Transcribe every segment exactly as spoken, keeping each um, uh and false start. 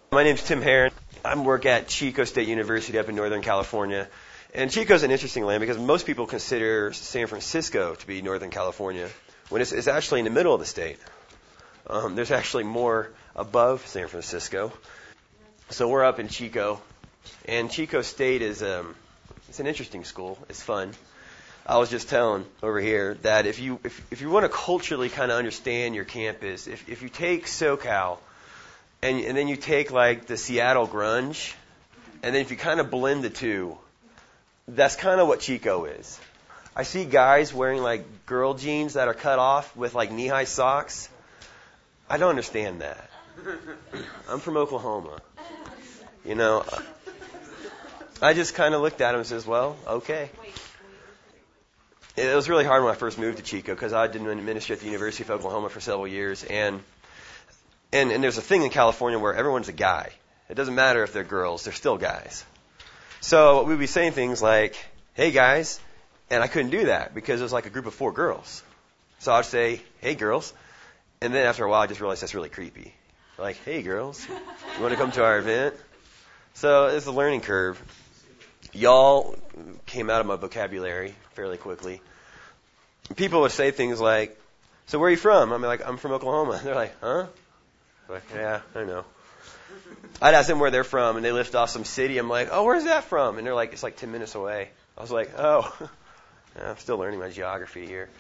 My name's Tim Herron. I work at Chico State University up in Northern California. And Chico's an interesting land because most people consider San Francisco to be Northern California when it's, it's actually in the middle of the state. Um, there's actually more above San Francisco. So we're up in Chico. And Chico State is um, it's an interesting school. It's fun. I was just telling over here that if you if, if you want to culturally kind of understand your campus, if if you take SoCal and and then you take like the Seattle grunge, and then if you kind of blend the two, that's kind of what Chico is. I see guys wearing like girl jeans that are cut off with like knee-high socks. I don't understand that. I'm from Oklahoma. You know, I just kind of looked at him and says, well, okay. It was really hard when I first moved to Chico because I did ministry at the University of Oklahoma for several years. And, and and there's a thing in California where everyone's a guy. It doesn't matter if they're girls. They're still guys. So we'd be saying things like, hey, guys. And I couldn't do that because it was like a group of four girls. So I'd say, hey, girls. And then after a while, I just realized that's really creepy. Like, hey, girls, you want to come to our event? So it's a learning curve. Y'all came out of my vocabulary fairly quickly. People would say things like, so where are you from? I'm like, I'm from Oklahoma. They're like, huh? I'm like, yeah, I know. I'd ask them where they're from, and they lift off some city. I'm like, oh, where's that from? And they're like, it's like ten minutes away. I was like, oh, I'm still learning my geography here.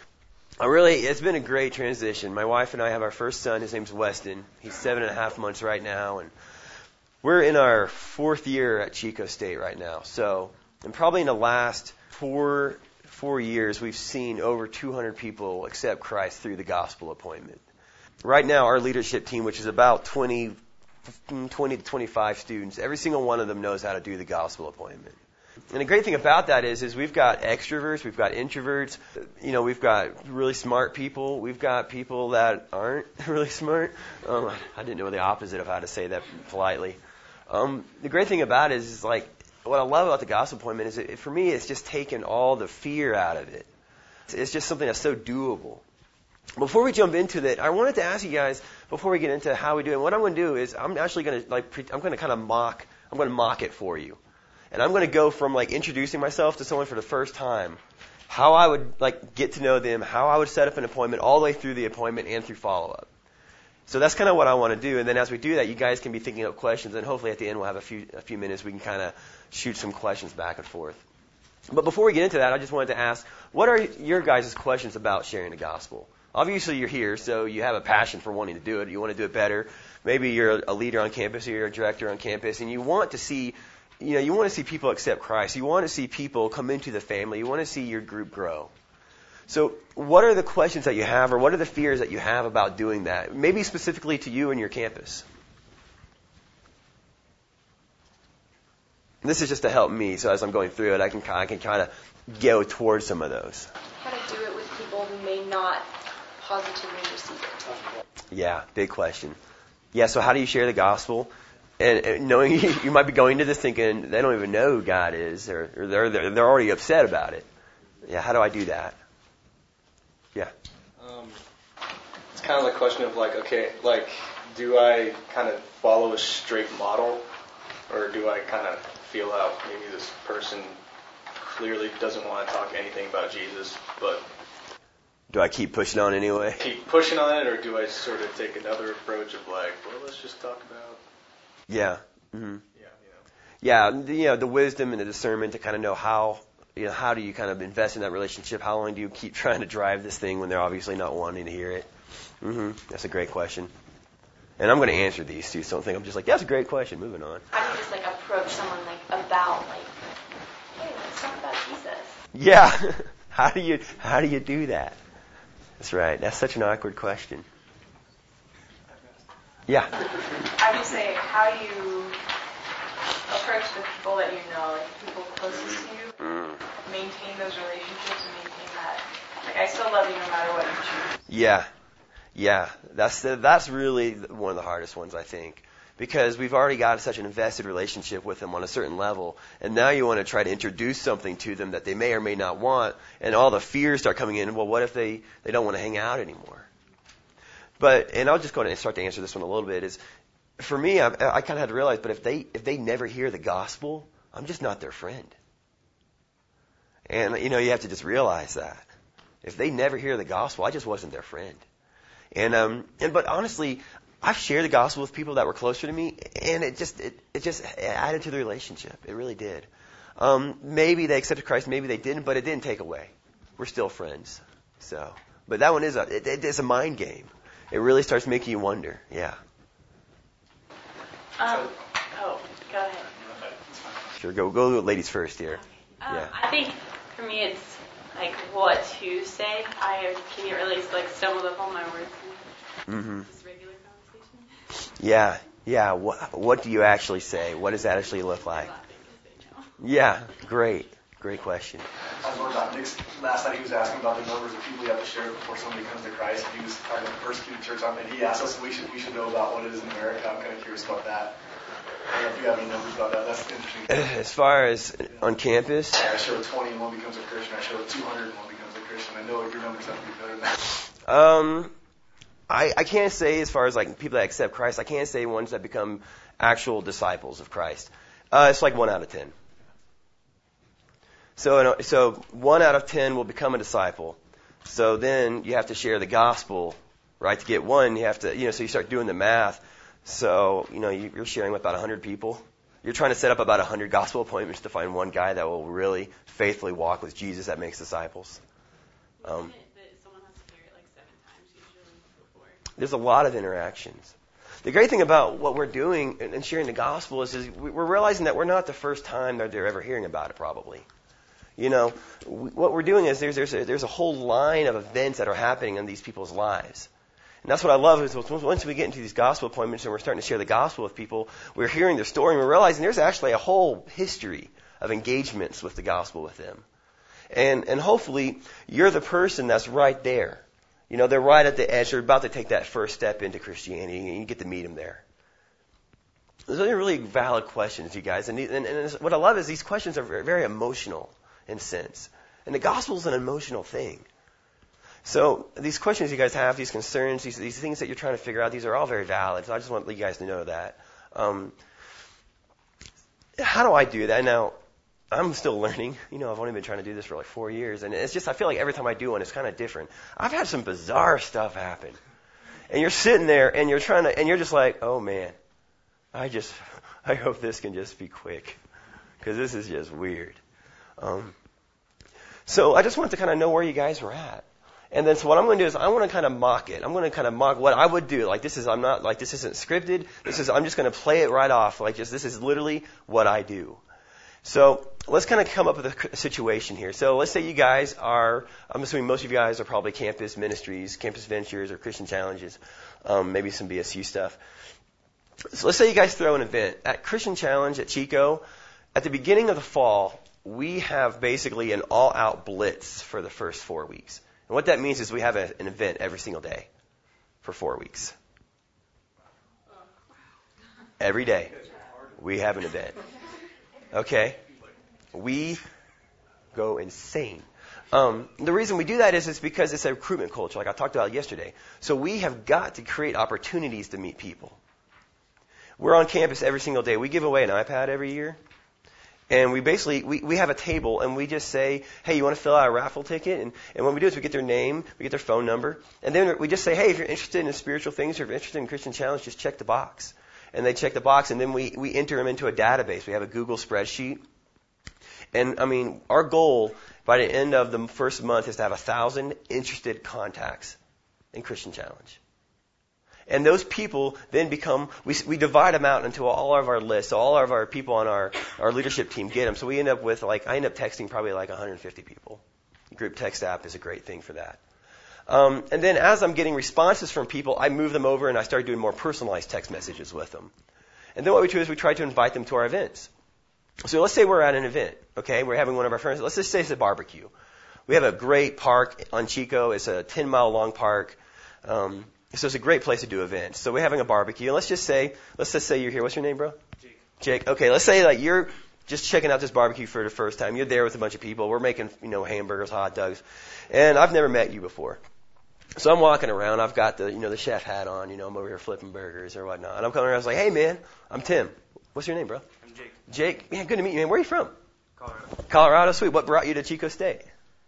I really, it's been a great transition. My wife and I have our first son. His name's Weston. He's seven and a half months right now, and we're in our fourth year at Chico State right now. So, and probably in the last four four years, we've seen over two hundred people accept Christ through the gospel appointment. Right now, our leadership team, which is about twenty, twenty to twenty-five students, every single one of them knows how to do the gospel appointment. And the great thing about that is, is we've got extroverts, we've got introverts, you know, we've got really smart people, we've got people that aren't really smart. Um, I didn't know the opposite of how to say that politely. Um, the great thing about it is, is like, what I love about the gospel appointment is, it, for me, it's just taken all the fear out of it. It's, it's just something that's so doable. Before we jump into that, I wanted to ask you guys, before we get into how we do it, what I'm going to do is, I'm actually going to, like, pre- I'm going to kind of mock, I'm going to mock it for you. And I'm going to go from, like, introducing myself to someone for the first time, how I would, like, get to know them, how I would set up an appointment, all the way through the appointment and through follow-up. So that's kind of what I want to do. And then as we do that, you guys can be thinking up questions, and hopefully at the end we'll have a few a few minutes we can kind of shoot some questions back and forth. But before we get into that, I just wanted to ask, what are your guys' questions about sharing the gospel? Obviously you're here, so you have a passion for wanting to do it. You want to do it better. Maybe you're a leader on campus or you're a director on campus, and you want to see, you know, you want to see people accept Christ. You want to see people come into the family. You want to see your group grow. So what are the questions that you have, or what are the fears that you have about doing that? Maybe specifically to you and your campus. And this is just to help me, so as I'm going through it, I can I can kind of go towards some of those. How to do it with people who may not positively receive it. Yeah, big question. Yeah, so how do you share the gospel? And, and knowing you, you might be going to this thinking they don't even know who God is, or, or they're, they're they're already upset about it. Yeah, how do I do that? Yeah. Um, it's kind of the question of like, okay, like, do I kind of follow a straight model, or do I kind of feel out maybe this person clearly doesn't want to talk anything about Jesus, but do I keep pushing on anyway? Keep pushing on it, or do I sort of take another approach of like, well, let's just talk about. Yeah. Mm-hmm. Yeah. You know. Yeah. The, you know, the wisdom and the discernment to kind of know how. You know, how do you kind of invest in that relationship? How long do you keep trying to drive this thing when they're obviously not wanting to hear it? Mm-hmm. That's a great question. And I'm going to answer these too, so don't think I'm just like, that's a great question, moving on. How do you just like approach someone like about like, hey, let's talk about Jesus? Yeah. How do you how do you do that? That's right. That's such an awkward question. Yeah. I would say, how do you approach the people that you know, like people closest to you? Mm. Maintain those relationships and maintain that. Like, I still love you no matter what you choose. Yeah, yeah. That's the, that's really one of the hardest ones, I think, because we've already got such an invested relationship with them on a certain level, and now you want to try to introduce something to them that they may or may not want, and all the fears start coming in. Well, what if they, they don't want to hang out anymore? But, and I'll just go ahead and start to answer this one a little bit, is for me, I, I kind of had to realize, but if they if they never hear the gospel, I'm just not their friend. And, you know, you have to just realize that. If they never hear the gospel, I just wasn't their friend. And, um, and, but honestly, I've shared the gospel with people that were closer to me, and it just, it, it just added to the relationship. It really did. Um, maybe they accepted Christ, maybe they didn't, but it didn't take away. We're still friends. So, but that one is a, it, it, it's a mind game. It really starts making you wonder. Yeah. Um, oh, go ahead. Sure, go, go ladies first here. Um, Yeah. I think for me it's like what to say. I can't really like stumbled up on my words in Mm-hmm. this regular conversation. Yeah, yeah. What, what do you actually say? What does that actually look like? Yeah, great. Great question. I was wondering about Nick's last night. He was asking about the numbers of people you have to share before somebody comes to Christ. He was talking about the persecuted church, and he asked us we should we should know about what it is in America. I'm kind of curious about that. I don't know if you have any numbers about that. That's interesting. As far as on campus, I share with twenty and one becomes a Christian. I share with two hundred and one becomes a Christian. I know your numbers have to be better than that. um, I, I can't say as far as like people that accept Christ, I can't say ones that become actual disciples of Christ. Uh, it's like one out of ten. So, so one out of ten will become a disciple. So then you have to share the gospel, right? To get one, you have to, you know, so you start doing the math. So, you know, you're sharing with about one hundred people. You're trying to set up about one hundred gospel appointments to find one guy that will really faithfully walk with Jesus that makes disciples. Um, Someone has to hear it like seven times usually before. there's a lot of interactions. The great thing about what we're doing and sharing the gospel is, is we're realizing that we're not the first time that they're ever hearing about it, probably. You know, we, what we're doing is there's there's a, there's a whole line of events that are happening in these people's lives. And that's what I love is once we get into these gospel appointments and we're starting to share the gospel with people, we're hearing their story and we're realizing there's actually a whole history of engagements with the gospel with them. And and hopefully you're the person that's right there. You know, they're right at the edge. They're about to take that first step into Christianity and you get to meet them there. Those are really valid questions, you guys. And, and, and what I love is these questions are very, very emotional in sense. And the gospel is an emotional thing. So these questions you guys have, these concerns, these, these things that you're trying to figure out, these are all very valid. So I just want you guys to know that. Um, how do I do that? Now, I'm still learning. You know, I've only been trying to do this for like four years. And it's just, I feel like every time I do one, it's kind of different. I've had some bizarre stuff happen. And you're sitting there and you're trying to, and you're just like, oh man, I just, I hope this can just be quick. Because this is just weird. Um, so I just wanted to kind of know where you guys were at. And then so what I'm going to do is I want to kind of mock it. I'm going to kind of mock what I would do. Like this is, I'm not, like this isn't scripted. This is, I'm just going to play it right off. Like just, this is literally what I do. So let's kind of come up with a situation here. So let's say you guys are, I'm assuming most of you guys are probably campus ministries, campus ventures, or Christian challenges, um, maybe some B S U stuff. So let's say you guys throw an event at Christian Challenge at Chico. At the beginning of the fall, we have basically an all-out blitz for the first four weeks. And what that means is we have a, an event every single day for four weeks. Every day we have an event. Okay? We go insane. Um, the reason we do that is it's because it's a recruitment culture, like I talked about yesterday. So we have got to create opportunities to meet people. We're on campus every single day. We give away an iPad every year. And we basically, we, we have a table and we just say, hey, you want to fill out a raffle ticket? And, and what we do is we get their name, we get their phone number, and then we just say, hey, if you're interested in spiritual things or if you're interested in Christian Challenge, just check the box. And they check the box and then we, we enter them into a database. We have a Google spreadsheet. And I mean, our goal by the end of the first month is to have a thousand interested contacts in Christian Challenge. And those people then become, we, we divide them out into all of our lists. So all of our people on our, our leadership team get them. So we end up with like, I end up texting probably like one hundred fifty people. The group text app is a great thing for that. Um, and then as I'm getting responses from people, I move them over and I start doing more personalized text messages with them. And then what we do is we try to invite them to our events. So let's say we're at an event, okay? We're having one of our friends. Let's just say it's a barbecue. We have a great park on Chico. It's a ten mile long park. Um, So it's a great place to do events. So we're having a barbecue. And let's just say, let's just say you're here. What's your name, bro? Jake. Jake. Okay, let's say like you're just checking out this barbecue for the first time. You're there with a bunch of people. We're making, you know, hamburgers, hot dogs. And I've never met you before. So I'm walking around. I've got the, you know, the chef hat on. You know, I'm over here flipping burgers or whatnot. And I'm coming around. I was like, hey, man, I'm Tim. What's your name, bro? I'm Jake. Jake. Man, good to meet you, man. Where are you from? Colorado. Colorado. Sweet. What brought you to Chico State?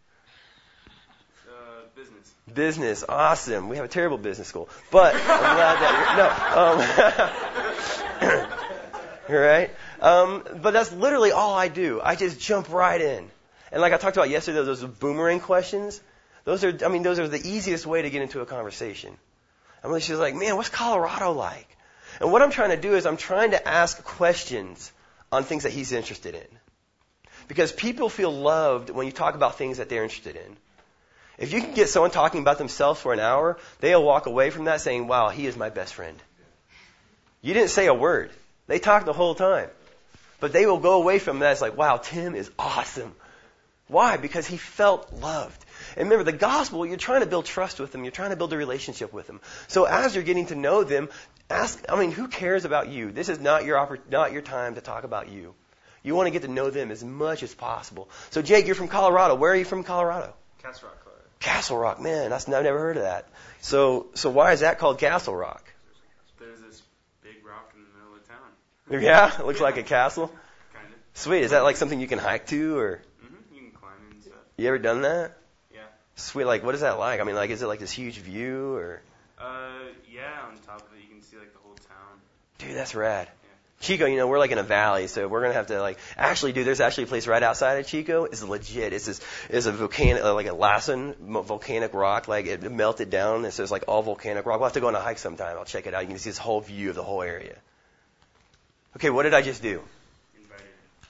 Uh, business. Business. Awesome. We have a terrible business school. But I'm glad that you're, no. Um, right? Um, but that's literally all I do. I just jump right in. And like I talked about yesterday, those boomerang questions, those are, I mean, those are the easiest way to get into a conversation. I mean, she's like, man, what's Colorado like? And what I'm trying to do is I'm trying to ask questions on things that he's interested in. Because people feel loved when you talk about things that they're interested in. If you can get someone talking about themselves for an hour, they'll walk away from that saying, wow, he is my best friend. You didn't say a word. They talked the whole time. But they will go away from that as like, wow, Tim is awesome. Why? Because he felt loved. And remember, the gospel, you're trying to build trust with them. You're trying to build a relationship with them. So as you're getting to know them, ask, I mean, who cares about you? This is not your oppor- not your time to talk about you. You want to get to know them as much as possible. So, Jake, you're from Colorado. Where are you from, Colorado? Castle Rock, Colorado. Castle Rock, man. That's, I've never heard of that. So, so why is that called Castle Rock? There's this big rock in the middle of town. Yeah, it looks like a castle. Kind of. Sweet. Is that like something you can hike to, or Mm-hmm. You can climb in and stuff. you ever done that? Yeah. Sweet. Like, what is that like? I mean, like, is it like this huge view, or? Uh, yeah, on top of it, you can see, like, the whole town. Dude, that's rad. Yeah. Chico, you know, we're like in a valley, so we're gonna have to like actually, dude. There's actually a place right outside of Chico. It's legit. It's this, it's a volcanic, uh, like a Lassen volcanic rock. Like it melted down, and so it's like all volcanic rock. We'll have to go on a hike sometime. I'll check it out. You can see this whole view of the whole area. Okay, what did I just do? Invited.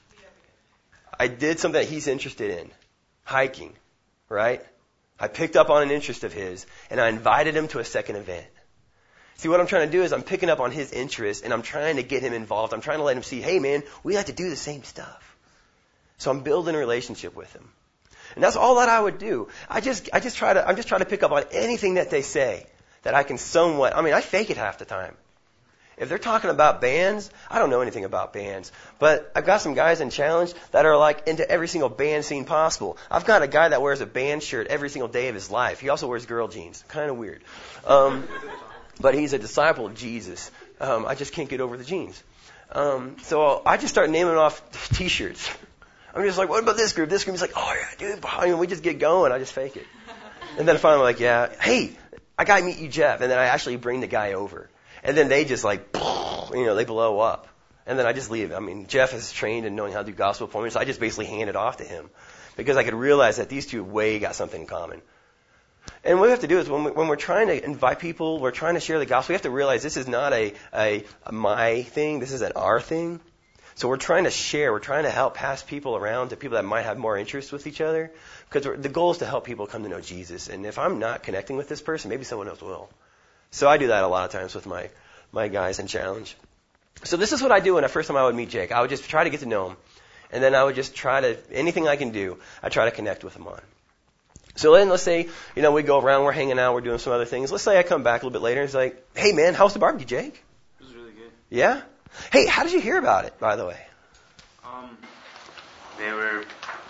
I did something that he's interested in, hiking, right? I picked up on an interest of his, and I invited him to a second event. See, what I'm trying to do is I'm picking up on his interest, and I'm trying to get him involved. I'm trying to let him see, hey, man, we like to do the same stuff. So I'm building a relationship with him. And that's all that I would do. I just, I just try to, I'm just trying to pick up on anything that they say that I can somewhat, I mean, I fake it half the time. If they're talking about bands, I don't know anything about bands. But I've got some guys in Challenge that are like into every single band scene possible. I've got a guy that wears a band shirt every single day of his life. He also wears girl jeans. Kind of weird. Um, but he's a disciple of Jesus. Um, I just can't get over the jeans. Um, so I just start naming off T-shirts. I'm just like, what about this group? This group is like, oh yeah, dude. I mean, we just get going. I just fake it. And then finally I'm like, yeah, hey, I gotta meet you, Jeff. And then I actually bring the guy over. And then they just like, you know, they blow up. And then I just leave. I mean, Jeff is trained in knowing how to do gospel appointments. So I just basically hand it off to him because I could realize that these two way got something in common. And what we have to do is when, we, when we're trying to invite people, we're trying to share the gospel, we have to realize this is not a, a, a my thing. This is an our thing. So we're trying to share. We're trying to help pass people around to people that might have more interest with each other because the goal is to help people come to know Jesus. And if I'm not connecting with this person, maybe someone else will. So I do that a lot of times with my, my guys in Challenge. So this is what I do when the first time I would meet Jake. I would just try to get to know him. And then I would just try to, anything I can do, I try to connect with him on. So then let's say, you know, we go around, we're hanging out, we're doing some other things. Let's say I come back a little bit later and it's like, hey man, how's the barbecue, Jake? It was really good. Yeah? Hey, how did you hear about it, by the way? Um, they were,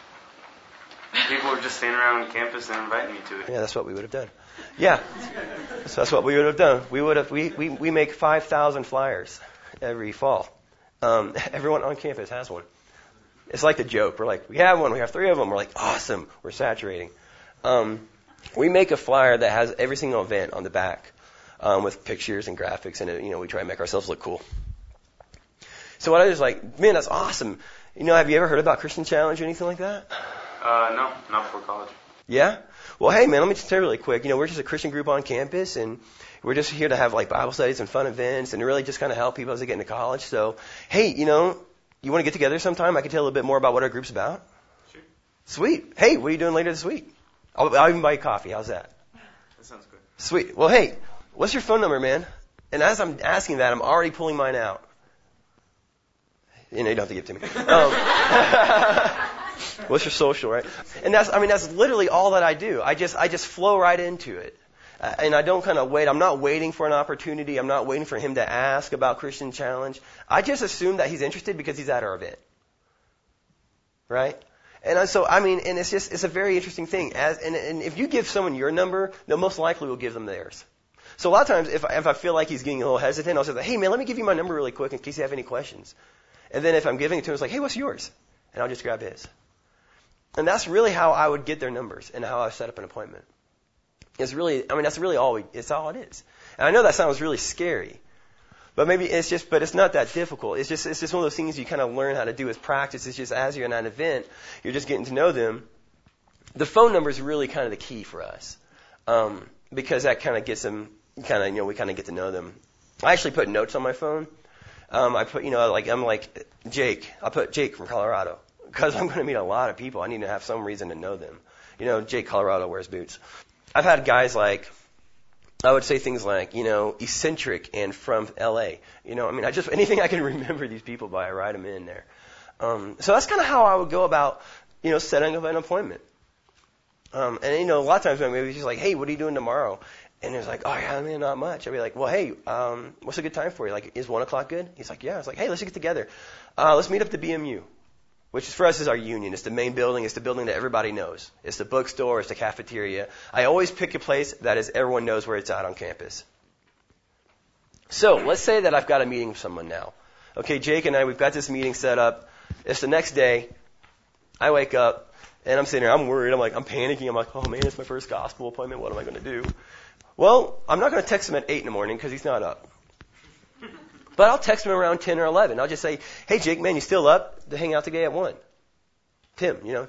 people were just standing around campus and inviting me to it. Yeah, that's what we would have done. Yeah, so that's what we would have done. We would have, we, we, we make five thousand flyers every fall. Um, everyone on campus has one. It's like the joke. We're like, we have one, we have three of them. We're like, awesome, we're saturating. Um, we make a flyer that has every single event on the back um, with pictures and graphics, and you know, we try to make ourselves look cool. So what I was like, man, that's awesome. You know, have you ever heard about Christian Challenge or anything like that? Uh, no, not before college. Yeah? Well, hey, man, let me just tell you really quick. You know, we're just a Christian group on campus, and we're just here to have, like, Bible studies and fun events and really just kind of help people as they get into college. So, hey, you know, you want to get together sometime? I can tell you a little bit more about what our group's about. Sure. Sweet. Hey, what are you doing later this week? I'll, I'll even buy you coffee. How's that? That sounds good. Sweet. Well, hey, what's your phone number, man? And as I'm asking that, I'm already pulling mine out. You know, you don't have to give it to me. Um, what's your social, right? And that's, I mean, that's literally all that I do. I just, I just flow right into it. Uh, and I don't kind of wait. I'm not waiting for an opportunity. I'm not waiting for him to ask about Christian Challenge. I just assume that he's interested because he's at our event. Right? And so, I mean, and it's just, it's a very interesting thing. As, and, and if you give someone your number, they'll most likely will give them theirs. So a lot of times, if, if I feel like he's getting a little hesitant, I'll say, hey man, let me give you my number really quick in case you have any questions. And then if I'm giving it to him, it's like, hey, what's yours? And I'll just grab his. And that's really how I would get their numbers and how I set up an appointment. It's really, I mean, that's really all we, it's all it is. And I know that sounds really scary. But maybe it's just, but it's not that difficult. It's just, it's just one of those things you kind of learn how to do as practice. It's just as you're in an event, you're just getting to know them. The phone number is really kind of the key for us, um, because that kind of gets them, kind of, you know, we kind of get to know them. I actually put notes on my phone. Um, I put, you know, like I'm like Jake. I put Jake from Colorado because I'm going to meet a lot of people. I need to have some reason to know them. You know, Jake, Colorado, wears boots. I've had guys like. I would say things like, you know, eccentric and from L A. You know, I mean, I just, anything I can remember these people by, I write them in there. Um, so that's kind of how I would go about, you know, setting up an appointment. Um, and, you know, a lot of times maybe it's just like, hey, what are you doing tomorrow? And it's like, oh, yeah, man, not much. I'd be like, well, hey, um, what's a good time for you? Like, is one o'clock good? He's like, yeah. I was like, hey, let's get together. Uh, let's meet up at the B M U. Which is for us is our union. It's the main building. It's the building that everybody knows. It's the bookstore. It's the cafeteria. I always pick a place that is everyone knows where it's at on campus. So let's say that I've got a meeting with someone now. Okay, Jake and I, we've got this meeting set up. It's the next day. I wake up and I'm sitting there. I'm worried. I'm like, I'm panicking. I'm like, oh man, it's my first gospel appointment. What am I going to do? Well, I'm not going to text him at eight in the morning because he's not up. But I'll text him around ten or eleven. I'll just say, hey, Jake, man, you still up to hang out today at one? Tim, you know.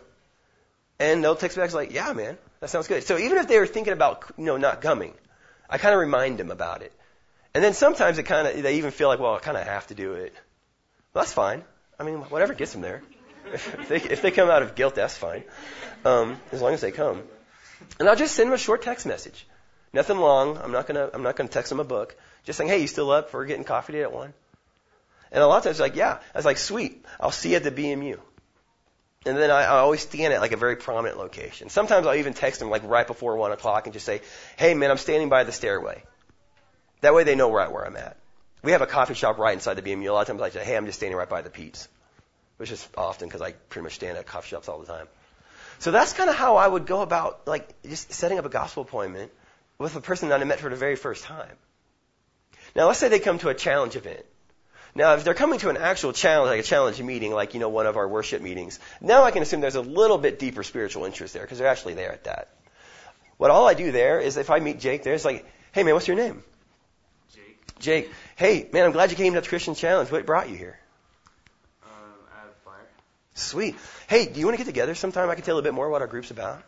And they'll text back like, yeah, man, that sounds good. So even if they were thinking about, you know, not coming, I kind of remind them about it. And then sometimes it kind of, they even feel like, well, I kind of have to do it. Well, that's fine. I mean, whatever gets them there. if, they, if they come out of guilt, that's fine. Um, as long as they come. And I'll just send them a short text message. Nothing long. I'm not gonna, I'm not gonna text them a book. Just saying, hey, you still up for getting coffee today at one? And a lot of times, like, yeah. I was like, sweet. I'll see you at the B M U. And then I, I always stand at like a very prominent location. Sometimes I'll even text them like right before one o'clock and just say, hey, man, I'm standing by the stairway. That way they know right where I'm at. We have a coffee shop right inside the B M U. A lot of times I say, hey, I'm just standing right by the Pete's, which is often because I pretty much stand at coffee shops all the time. So that's kind of how I would go about like just setting up a gospel appointment with a person that I met for the very first time. Now, let's say they come to a challenge event. Now, if they're coming to an actual challenge, like a challenge meeting, like, you know, one of our worship meetings, now I can assume there's a little bit deeper spiritual interest there because they're actually there at that. What all I do there is if I meet Jake there, it's like, hey, man, what's your name? Jake. Jake. Hey, man, I'm glad you came to the Christian Challenge. What brought you here? Um, I have fire. Sweet. Hey, do you want to get together sometime? I can tell a bit more what our group's about.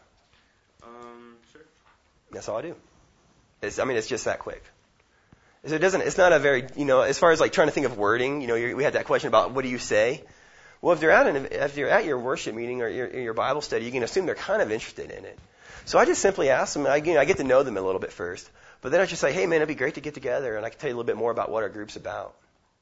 Um, sure. That's all I do. It's, I mean, it's just that quick. So it doesn't, it's not a very, you know, as far as like trying to think of wording, you know, you're, we had that question about what do you say? Well, if they're at an, if you're at your worship meeting or your, your Bible study, you can assume they're kind of interested in it. So I just simply ask them, I, you know, I get to know them a little bit first, but then I just say, hey man, it'd be great to get together and I can tell you a little bit more about what our group's about.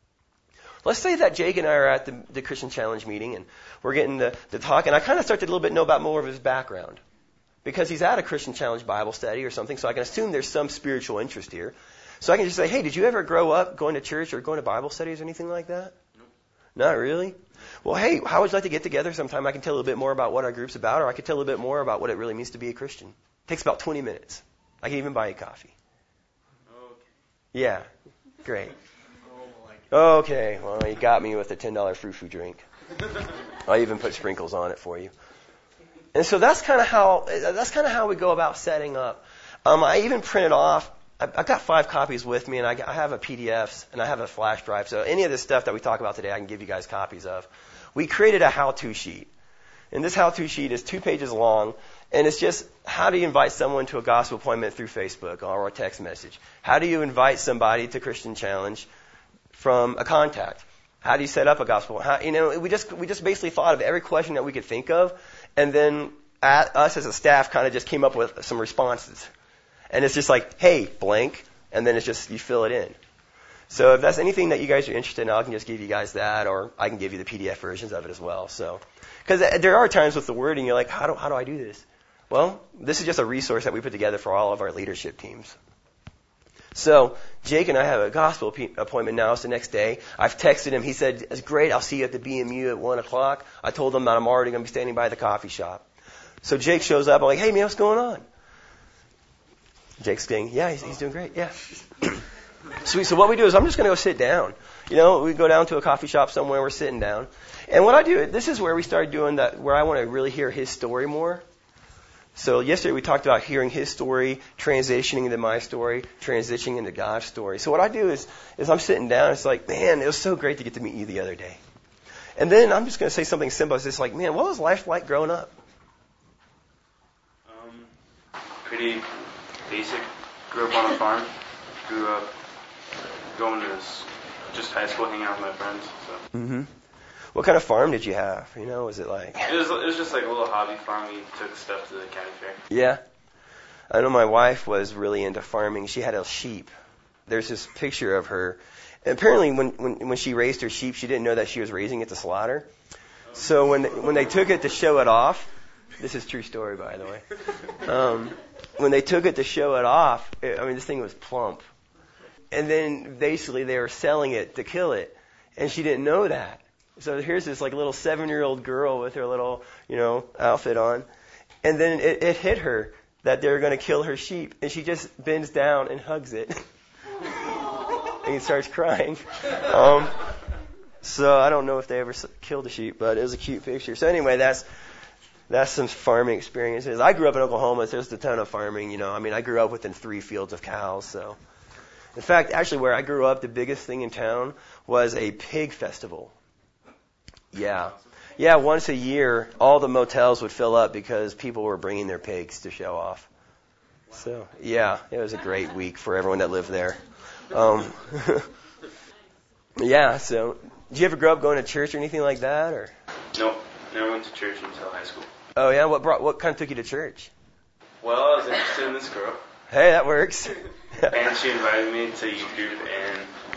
Let's say that Jake and I are at the, the Christian Challenge meeting and we're getting to, to talk and I kind of start to a little bit know about more of his background because he's at a Christian Challenge Bible study or something, so I can assume there's some spiritual interest here. So I can just say, hey, did you ever grow up going to church or going to Bible studies or anything like that? Nope. Not really? Well, hey, how would you like to get together sometime? I can tell a little bit more about what our group's about, or I can tell a little bit more about what it really means to be a Christian. It takes about twenty minutes. I can even buy you coffee. Okay. Yeah, great. Okay, well, you got me with a ten dollar frou-frou drink. I even put sprinkles on it for you. And so that's kind of how that's kind of how we go about setting up. Um, I even printed off. I've got five copies with me, and I have a P D Fs, and I have a flash drive. So any of this stuff that we talk about today, I can give you guys copies of. We created a how-to sheet. And this how-to sheet is two pages long, and it's just how do you invite someone to a gospel appointment through Facebook or a text message? How do you invite somebody to Christian Challenge from a contact? How do you set up a gospel? How, you know, we just we just basically thought of every question that we could think of, and then at, us as a staff kind of just came up with some responses. And it's just like, hey, blank, and then it's just, you fill it in. So if that's anything that you guys are interested in, I can just give you guys that, or I can give you the P D F versions of it as well. So, because there are times with the wording, you're like, how do, how do I do this? Well, this is just a resource that we put together for all of our leadership teams. So Jake and I have a gospel appointment now. It's the next day. I've texted him. He said, it's great. I'll see you at the B M U at one o'clock. I told him that I'm already going to be standing by the coffee shop. So Jake shows up. I'm like, hey, man, what's going on? Jake's saying, yeah, he's, he's doing great. Yeah. Sweet. So what we do is I'm just going to go sit down. You know, we go down to a coffee shop somewhere. We're sitting down. And what I do, this is where we started doing that, where I want to really hear his story more. So yesterday we talked about hearing his story, transitioning into my story, transitioning into God's story. So what I do is, is I'm sitting down. It's like, man, it was so great to get to meet you the other day. And then I'm just going to say something simple. It's just like, man, what was life like growing up? Um, pretty basic. Grew up on a farm. Grew up going to just high school, hanging out with my friends. So. Mm-hmm. What kind of farm did you have? You know, was it like? It was, it was just like a little hobby farm. We took stuff to the county fair. Yeah. I know my wife was really into farming. She had a sheep. There's this picture of her. And apparently when, when, when she raised her sheep, she didn't know that she was raising it to slaughter. So when, when they took it to show it off, this is a true story, by the way. Um, when they took it to show it off, it, I mean, this thing was plump. And then basically they were selling it to kill it. And she didn't know that. So here's this like little seven-year-old girl with her little, you know, outfit on. And then it, it hit her that they were going to kill her sheep. And she just bends down and hugs it. And he starts crying. Um, so I don't know if they ever killed a sheep, but it was a cute picture. So anyway, that's that's some farming experiences. I grew up in Oklahoma, so there's a ton of farming, you know. I mean, I grew up within three fields of cows, so. In fact, actually where I grew up, the biggest thing in town was a pig festival. Yeah. Yeah, once a year, all the motels would fill up because people were bringing their pigs to show off. So, yeah, it was a great week for everyone that lived there. Um, yeah, so, did you ever grow up going to church or anything like that? Or? Nope, never went to church until high school. Oh, yeah? What brought? What kind of took you to church? Well, I was interested in this girl. Hey, that works. And she invited me to youth group and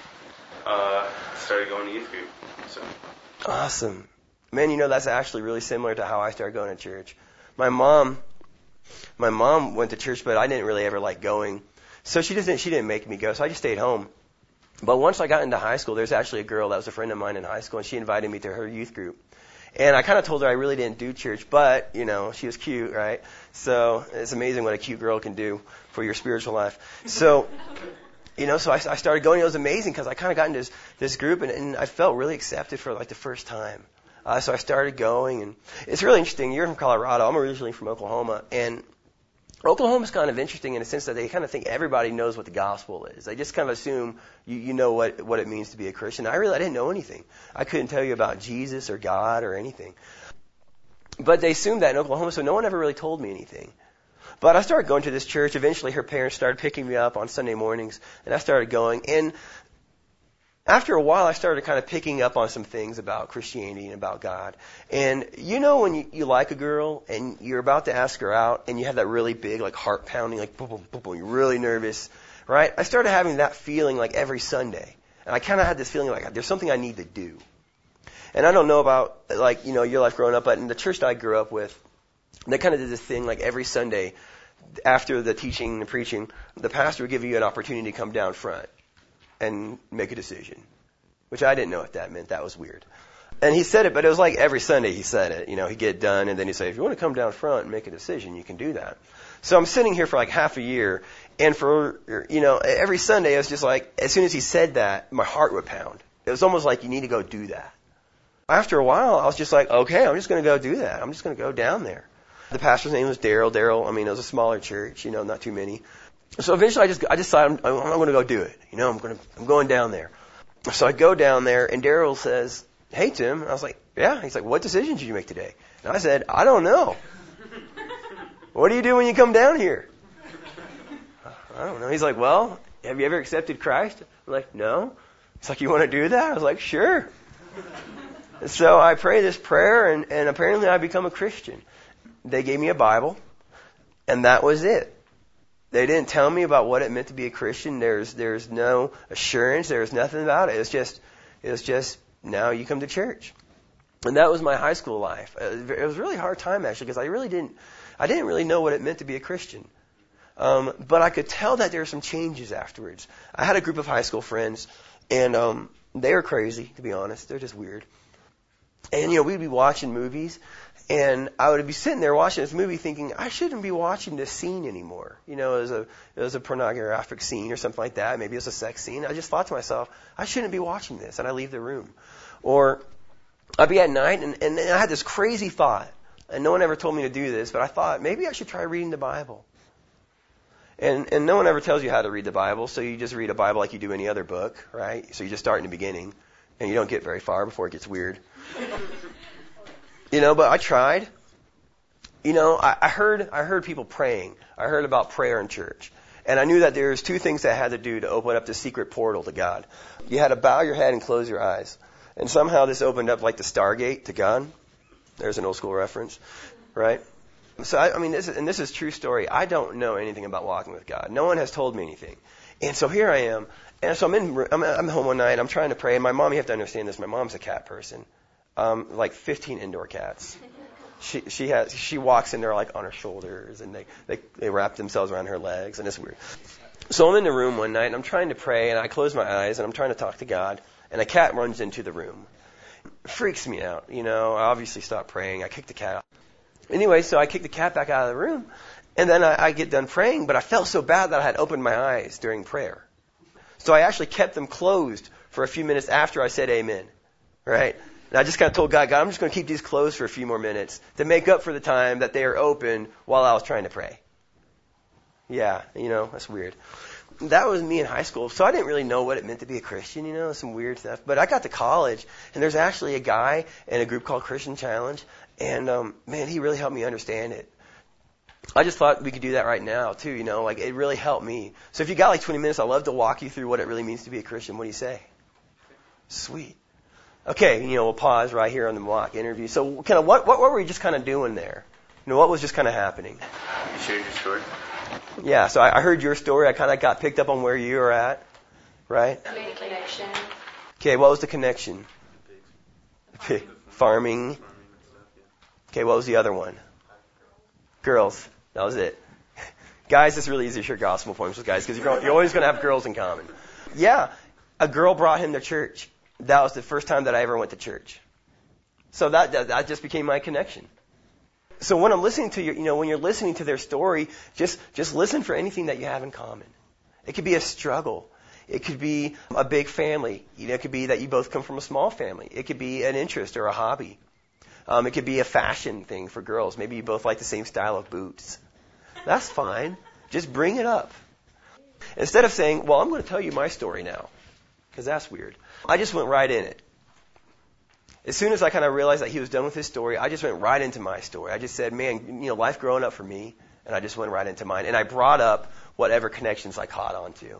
uh, started going to youth group. So. Awesome. Man, you know, that's actually really similar to how I started going to church. My mom, my mom went to church, but I didn't really ever like going. So she didn't, she didn't make me go, so I just stayed home. But once I got into high school, there's actually a girl that was a friend of mine in high school, and she invited me to her youth group. And I kind of told her I really didn't do church, but, you know, she was cute, right? So it's amazing what a cute girl can do for your spiritual life. So, you know, so I, I started going. It was amazing because I kind of got into this, this group, and, and I felt really accepted for, like, the first time. Uh, so I started going, and it's really interesting. You're from Colorado. I'm originally from Oklahoma, and Oklahoma's kind of interesting in the sense that they kind of think everybody knows what the gospel is. They just kind of assume you, you know what, what it means to be a Christian. I really I didn't know anything. I couldn't tell you about Jesus or God or anything. But they assumed that in Oklahoma, so no one ever really told me anything. But I started going to this church. Eventually, her parents started picking me up on Sunday mornings, and I started going. And after a while, I started kind of picking up on some things about Christianity and about God. And you know when you, you like a girl and you're about to ask her out and you have that really big, like, heart pounding, like, boom, boom, boom, boom, you're really nervous, right? I started having that feeling, like, every Sunday. And I kind of had this feeling like there's something I need to do. And I don't know about, like, you know, your life growing up, but in the church that I grew up with, they kind of did this thing, like, every Sunday after the teaching and the preaching, the pastor would give you an opportunity to come down front and make a decision, which I didn't know what that meant. That was weird. And he said it, but it was like every Sunday he said it. You know, he'd get done, and then he'd say, if you want to come down front and make a decision, you can do that. So I'm sitting here for like half a year, and for, you know, every Sunday it was just like, as soon as he said that, my heart would pound. It was almost like you need to go do that. After a while, I was just like, okay, I'm just going to go do that. I'm just going to go down there. The pastor's name was Daryl. Daryl, I mean, it was a smaller church, you know, not too many. So eventually I just, I decided I'm, I'm going to go do it. You know, I'm going to, I'm going down there. So I go down there, and Daryl says, hey, Tim. And I was like, yeah. He's like, what decision did you make today? And I said, I don't know. What do you do when you come down here? I don't know. He's like, well, have you ever accepted Christ? I'm like, no. He's like, you want to do that? I was like, sure. And so I pray this prayer, and, and apparently I become a Christian. They gave me a Bible, and that was it. They didn't tell me about what it meant to be a Christian. There's there's no assurance. There's nothing about it. It was just, it was just, now you come to church. And that was my high school life. It was a really hard time, actually, because I really didn't, I didn't really know what it meant to be a Christian. Um, but I could tell that there were some changes afterwards. I had a group of high school friends, and um, they were crazy, to be honest. They're just weird. And, you know, we'd be watching movies, and I would be sitting there watching this movie thinking, I shouldn't be watching this scene anymore. You know, it was a, it was a pornographic scene or something like that. Maybe it was a sex scene. I just thought to myself, I shouldn't be watching this, and I leave the room. Or I'd be at night, and, and I had this crazy thought, and no one ever told me to do this, but I thought, maybe I should try reading the Bible. And, and no one ever tells you how to read the Bible, so you just read a Bible like you do any other book, right? So you just start in the beginning, and you don't get very far before it gets weird. You know, but I tried. You know, I, I heard I heard people praying. I heard about prayer in church. And I knew that there was two things that I had to do to open up the secret portal to God. You had to bow your head and close your eyes. And somehow this opened up like the Stargate to God. There's an old school reference, right? So, I, I mean, this is, and this is a true story. I don't know anything about walking with God. No one has told me anything. And so here I am. And so I'm in, I'm, I'm home one night. I'm trying to pray. And my mom, you have to understand this. My mom's a cat person. Um, like fifteen indoor cats. She she has she walks in there like on her shoulders, and they, they they wrap themselves around her legs, and it's weird. So I'm in the room one night, and I'm trying to pray, and I close my eyes, and I'm trying to talk to God, and a cat runs into the room. It freaks me out, you know. I obviously stop praying. I kick the cat out. Anyway, so I kick the cat back out of the room, and then I, I get done praying, but I felt so bad that I had opened my eyes during prayer. So I actually kept them closed for a few minutes after I said amen, right? And I just kind of told God, God, I'm just going to keep these closed for a few more minutes to make up for the time that they are open while I was trying to pray. Yeah, you know, that's weird. That was me in high school, so I didn't really know what it meant to be a Christian, you know, some weird stuff. But I got to college, and there's actually a guy in a group called Christian Challenge, and, um, man, he really helped me understand it. I just thought we could do that right now, too, you know, like it really helped me. So if you got like twenty minutes, I'd love to walk you through what it really means to be a Christian. What do you say? Sweet. Okay, you know, we'll pause right here on the mock interview. So, kind of, what, what what were we just kind of doing there? You know, what was just kind of happening? You shared your story. Yeah, so I, I heard your story. I kind of got picked up on where you were at, right? Made a connection. Okay, what was the connection? Farming. Farming. Okay, what was the other one? Girls. That was it. Guys, it's really easy to share gospel points with guys because you're, you're always going to have girls in common. Yeah, a girl brought him to church. That was the first time that I ever went to church. So that, that that just became my connection. So when I'm listening to your, you know, when you're listening to their story, just just listen for anything that you have in common. It could be a struggle. It could be a big family. You know, it could be that you both come from a small family. It could be an interest or a hobby. Um, it could be a fashion thing for girls. Maybe you both like the same style of boots. That's fine. Just bring it up. Instead of saying, well, I'm going to tell you my story now, because that's weird. I just went right in it. As soon as I kind of realized that he was done with his story, I just went right into my story. I just said, man, you know, life growing up for me, and I just went right into mine. And I brought up whatever connections I caught on to.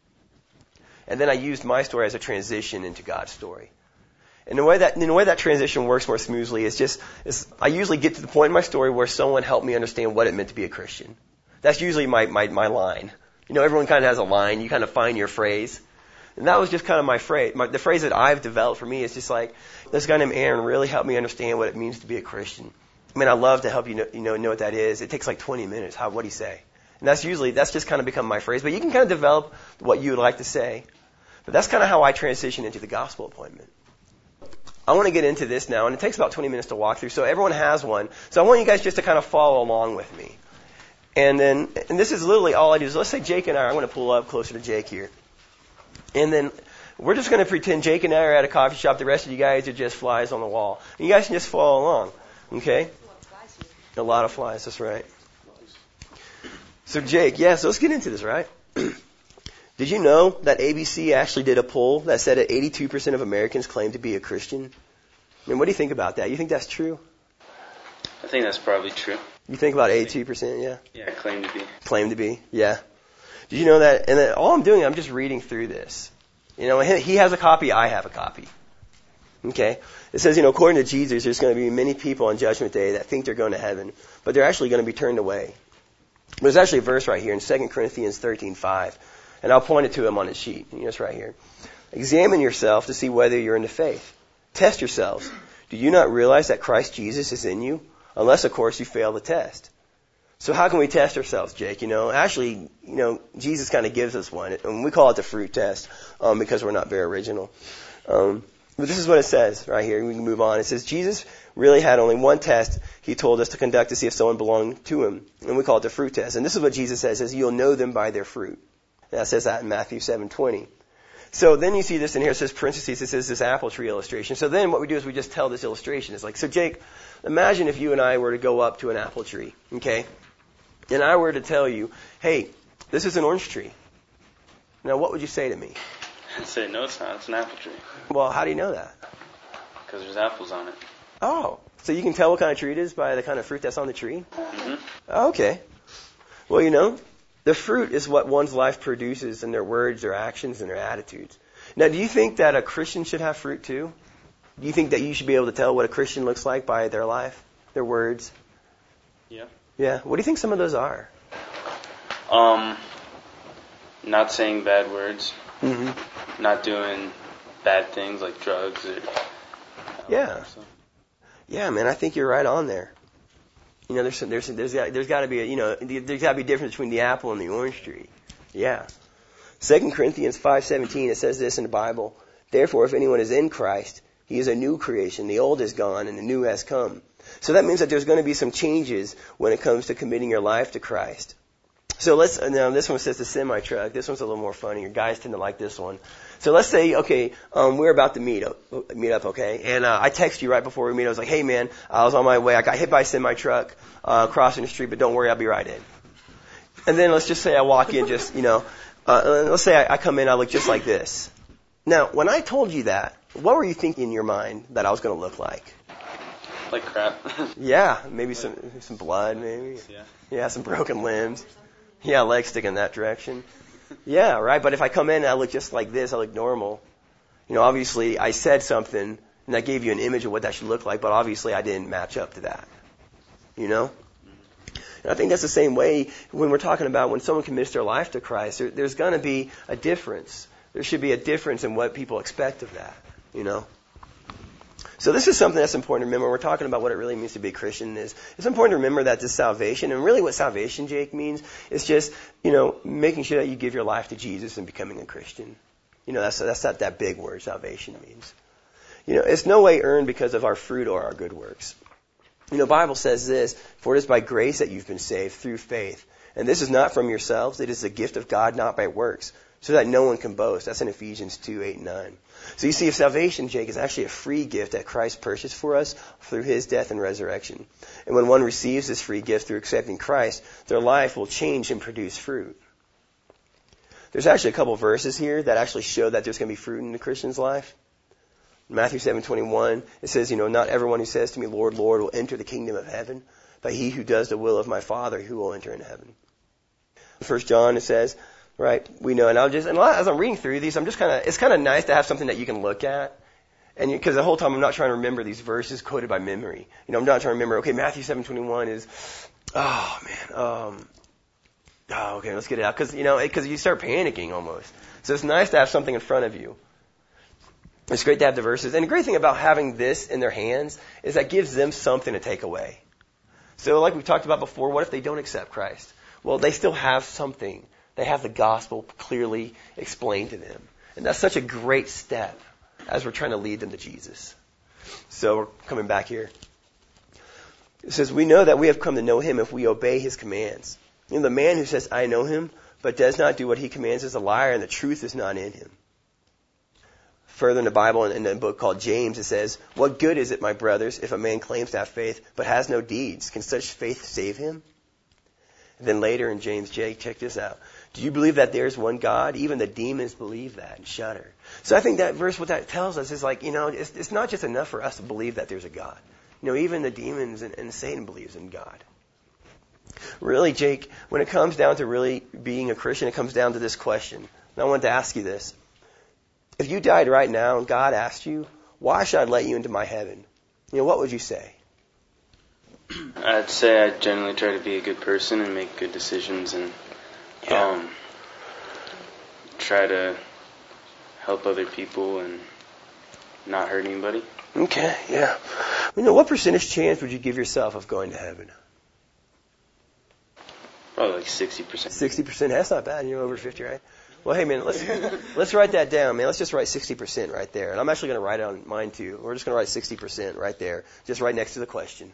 And then I used my story as a transition into God's story. And the way that, the way that transition works more smoothly is just, is I usually get to the point in my story where someone helped me understand what it meant to be a Christian. That's usually my, my, my line. You know, everyone kind of has a line. You kind of find your phrase. And that was just kind of my phrase. My, the phrase that I've developed for me is just like, this guy named Aaron really helped me understand what it means to be a Christian. I mean, I love to help you know, you know, know what that is. It takes like twenty minutes. How, what do you say? And that's usually, that's just kind of become my phrase. But you can kind of develop what you would like to say. But that's kind of how I transition into the gospel appointment. I want to get into this now, and it takes about twenty minutes to walk through, so everyone has one. So I want you guys just to kind of follow along with me. And then, and this is literally all I do. So let's say Jake and I, I'm going to pull up closer to Jake here. And then we're just going to pretend Jake and I are at a coffee shop. The rest of you guys are just flies on the wall. And you guys can just follow along, okay? A lot of flies, that's right. So Jake, yeah, so let's get into this, right? Did you know that A B C actually did a poll that said that eighty-two percent of Americans claim to be a Christian? I mean, what do you think about that? You think that's true? I think that's probably true. You think about eighty-two percent, yeah? Yeah, claim to be. Claim to be, yeah. Did you know that? And then all I'm doing, I'm just reading through this. You know, he has a copy, I have a copy. Okay? It says, you know, according to Jesus, there's going to be many people on Judgment Day that think they're going to heaven, but they're actually going to be turned away. There's actually a verse right here in Second Corinthians thirteen five. And I'll point it to him on his sheet. You know, it's right here. Examine yourself to see whether you're in the faith. Test yourselves. Do you not realize that Christ Jesus is in you? Unless, of course, you fail the test. So how can we test ourselves, Jake? You know, actually, you know, Jesus kind of gives us one, and we call it the fruit test um, because we're not very original. Um, but this is what it says right here. We can move on. It says Jesus really had only one test he told us to conduct to see if someone belonged to him, and we call it the fruit test. And this is what Jesus says: "Is you'll know them by their fruit." And that says that in Matthew seven twenty. So then you see this in here. It says parentheses. It says this apple tree illustration. So then what we do is we just tell this illustration. It's like, so Jake, imagine if you and I were to go up to an apple tree, okay? And I were to tell you, hey, this is an orange tree. Now, what would you say to me? I'd say, no, it's not. It's an apple tree. Well, how do you know that? Because there's apples on it. Oh, so you can tell what kind of tree it is by the kind of fruit that's on the tree? Mm-hmm. Okay. Well, you know, the fruit is what one's life produces in their words, their actions, and their attitudes. Now, do you think that a Christian should have fruit too? Do you think that you should be able to tell what a Christian looks like by their life, their words? Yeah. Yeah. What do you think some of those are? Um, not saying bad words. Mm-hmm. Not doing bad things like drugs or. Yeah. So. Yeah, man, I think you're right on there. You know, there's there's there's got, there's got to be a, you know there's got to be a difference between the apple and the orange tree. Yeah. Second Corinthians five seventeen, it says this in the Bible: "Therefore, if anyone is in Christ, he is a new creation. The old is gone and the new has come." So that means that there's going to be some changes when it comes to committing your life to Christ. So let's now this one says the semi truck. This one's a little more funny. Your guys tend to like this one. So let's say, okay, um, we're about to meet up, meet up, okay? And uh, I text you right before we meet. I was like, hey, man, I was on my way. I got hit by a semi-truck uh, crossing the street, but don't worry, I'll be right in. And then let's just say I walk in just, you know, uh, let's say I, I come in, I look just like this. Now, when I told you that, what were you thinking in your mind that I was going to look like? Like crap. Yeah, maybe some some blood, maybe. Yeah. Yeah, some broken limbs. Yeah, legs sticking that direction. Yeah, right. But if I come in and I look just like this, I look normal. You know, obviously I said something and I gave you an image of what that should look like, but obviously I didn't match up to that. You know? And I think that's the same way when we're talking about when someone commits their life to Christ. There, there's going to be a difference. There should be a difference in what people expect of that. You know? So this is something that's important to remember. We're talking about what it really means to be a Christian. Is it's important to remember that this salvation, and really what salvation, Jake, means is just, you know, making sure that you give your life to Jesus and becoming a Christian. You know, that's that's not that big word salvation means. You know, it's no way earned because of our fruit or our good works. You know, the Bible says this: "For it is by grace that you've been saved through faith, and this is not from yourselves; it is the gift of God, not by works, so that no one can boast." That's in Ephesians two, eight, and nine. So you see, if salvation, Jake, is actually a free gift that Christ purchased for us through his death and resurrection. And when one receives this free gift through accepting Christ, their life will change and produce fruit. There's actually a couple of verses here that actually show that there's going to be fruit in the Christian's life. In Matthew seven twenty-one, it says, you know, "Not everyone who says to me, 'Lord, Lord,' will enter the kingdom of heaven, but he who does the will of my Father, who will enter into heaven." In First John, it says, right, we know, and I'll just, and as I'm reading through these, I'm just kind of, it's kind of nice to have something that you can look at. And because the whole time I'm not trying to remember these verses quoted by memory. You know, I'm not trying to remember, okay, Matthew seven twenty-one is, oh man, um, oh, okay, let's get it out. Because, you know, because you start panicking almost. So it's nice to have something in front of you. It's great to have the verses. And the great thing about having this in their hands is that gives them something to take away. So like we talked about before, what if they don't accept Christ? Well, they still have something. They have the gospel clearly explained to them. And that's such a great step as we're trying to lead them to Jesus. So we're coming back here. It says, "We know that we have come to know him if we obey his commands. You know, the man who says, 'I know him,' but does not do what he commands is a liar, and the truth is not in him." Further in the Bible, in a book called James, it says, "What good is it, my brothers, if a man claims to have faith but has no deeds? Can such faith save him?" And then later in James, Jake, check this out. "Do you believe that there is one God? Even the demons believe that and shudder." So I think that verse, what that tells us is like, you know, it's, it's not just enough for us to believe that there's a God. You know, even the demons and, and Satan believes in God. Really, Jake, when it comes down to really being a Christian, it comes down to this question. And I wanted to ask you this. If you died right now and God asked you, "Why should I let you into my heaven?" You know, what would you say? I'd say I generally try to be a good person and make good decisions and Yeah. um, try to help other people and not hurt anybody. Okay, yeah. You know, what percentage chance would you give yourself of going to heaven? Probably like sixty percent. sixty percent, that's not bad. You're over fifty, right? Well, hey, man, let's let's write that down, man. Let's just write sixty percent right there. And I'm actually going to write it on mine, too. We're just going to write sixty percent right there, just right next to the question.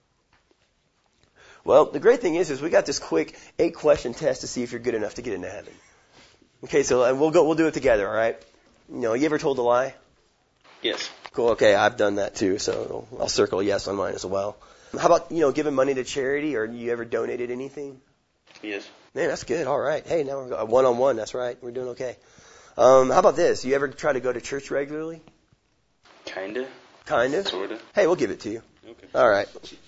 Well, the great thing is, is we got this quick eight-question test to see if you're good enough to get into heaven. Okay, so and we'll go. We'll do it together, all right? You know, you ever told a lie? Yes. Cool, okay, I've done that, too, so I'll circle yes on mine as well. How about, you know, giving money to charity, or you ever donated anything? Yes. Man, that's good. All right. Hey, now we're go- one-on-one. That's right. We're doing okay. Um, how about this? You ever try to go to church regularly? Kinda. Kinda? Sorta. Hey, we'll give it to you. Okay. All right.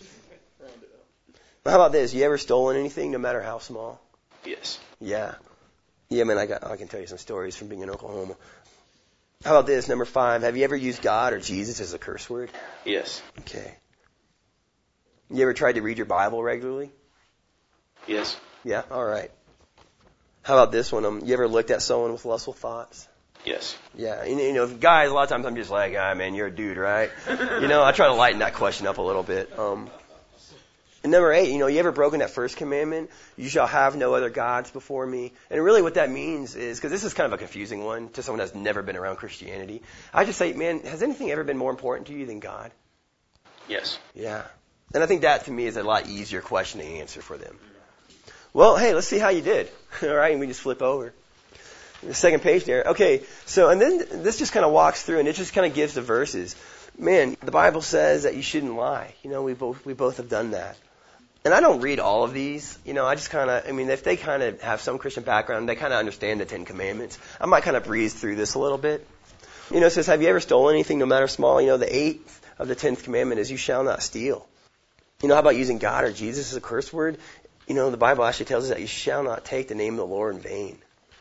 How about this? You ever stolen anything, no matter how small? Yes. Yeah. Yeah, man, I got. I can tell you some stories from being in Oklahoma. How about this? Number five. Have you ever used God or Jesus as a curse word? Yes. Okay. You ever tried to read your Bible regularly? Yes. Yeah. All right. How about this one? Um, you ever looked at someone with lustful thoughts? Yes. Yeah, you know, you know, guys, a lot of times I'm just like, ah, man, you're a dude, right? You know, I try to lighten that question up a little bit. Um, and number eight, you know, you ever broken that first commandment? You shall have no other gods before me. And really what that means is, because this is kind of a confusing one to someone that's never been around Christianity, I just say, man, has anything ever been more important to you than God? Yes. Yeah. And I think that to me is a lot easier question to answer for them. Well, hey, let's see how you did. All right, and we just flip over. The second page there. Okay, so, and then this just kind of walks through, and it just kind of gives the verses. Man, the Bible says that you shouldn't lie. You know, we both we both have done that. And I don't read all of these. You know, I just kind of, I mean, if they kind of have some Christian background, they kind of understand the Ten Commandments. I might kind of breeze through this a little bit. You know, it says, have you ever stolen anything, no matter small? You know, the eighth of the tenth commandment is you shall not steal. You know, how about using God or Jesus as a curse word? You know, the Bible actually tells us that you shall not take the name of the Lord in vain.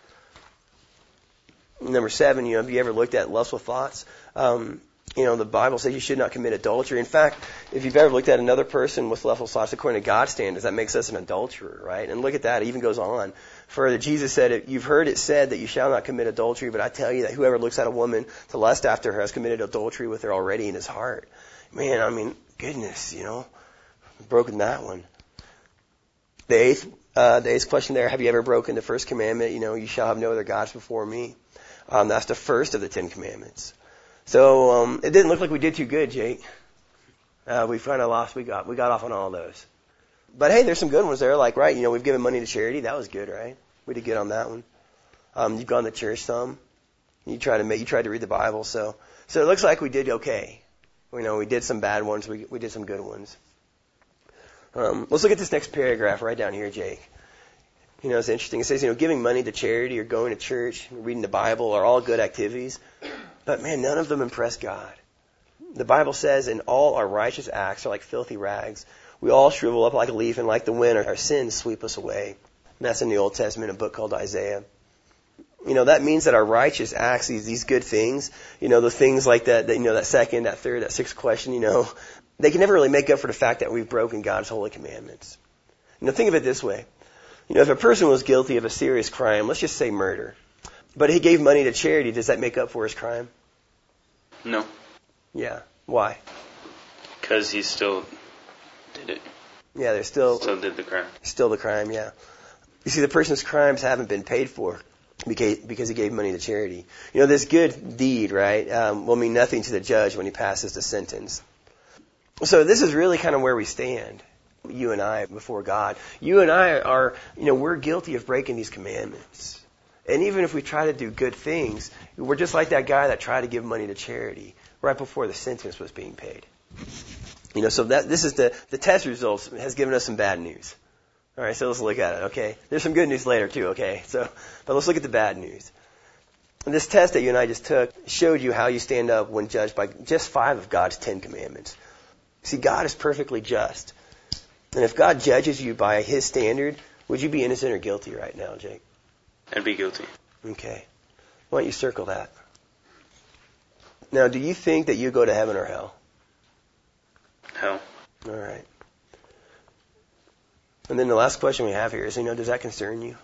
Number seven, you know, have you ever looked at lustful thoughts? Um, you know, the Bible says you should not commit adultery. In fact, if you've ever looked at another person with lustful thoughts according to God's standards, that makes us an adulterer, right? And look at that. It even goes on. Further, Jesus said, you've heard it said that you shall not commit adultery, but I tell you that whoever looks at a woman to lust after her has committed adultery with her already in his heart. Man, I mean, goodness, you know, broken that one. The eighth, uh, the eighth question there, have you ever broken the first commandment? You know, you shall have no other gods before me. Um, that's the first of the Ten Commandments. So um, it didn't look like we did too good, Jake. Uh, we kind of lost. We got we got off on all of those. But hey, there's some good ones there. Like, right, you know, we've given money to charity. That was good, right? We did good on that one. Um, you've gone to church some. You tried to make, you tried to read the Bible. So so it looks like we did okay. You know, we did some bad ones. We we did some good ones. Um, let's look at this next paragraph right down here, Jake. You know, it's interesting. It says, you know, giving money to charity or going to church, reading the Bible are all good activities. But, man, none of them impress God. The Bible says, and all our righteous acts are like filthy rags. We all shrivel up like a leaf, and like the wind, our sins sweep us away. And that's in the Old Testament, a book called Isaiah. You know, that means that our righteous acts, these, these good things, you know, the things like that, that, you know, that second, that third, that sixth question, you know, they can never really make up for the fact that we've broken God's holy commandments. You know, think of it this way. You know, if a person was guilty of a serious crime, let's just say murder, but he gave money to charity, does that make up for his crime? No. Yeah. Why? Because he still did it. Yeah, they're still... Still did the crime. Still the crime, yeah. You see, the person's crimes haven't been paid for because he gave money to charity. You know, this good deed, right, um, will mean nothing to the judge when he passes the sentence. So this is really kind of where we stand, you and I, before God. You and I are, you know, we're guilty of breaking these commandments. And even if we try to do good things, we're just like that guy that tried to give money to charity right before the sentence was being paid. You know, so that this is the, the test results has given us some bad news. All right, so let's look at it, okay? There's some good news later too, okay? So, but let's look at the bad news. And this test that you and I just took showed you how you stand up when judged by just five of God's Ten Commandments. See, God is perfectly just. And if God judges you by His standard, would you be innocent or guilty right now, Jake? I'd be guilty. Okay. Why don't you circle that? Now, do you think that you go to heaven or hell? Hell. All right. And then the last question we have here is, you know, does that concern you?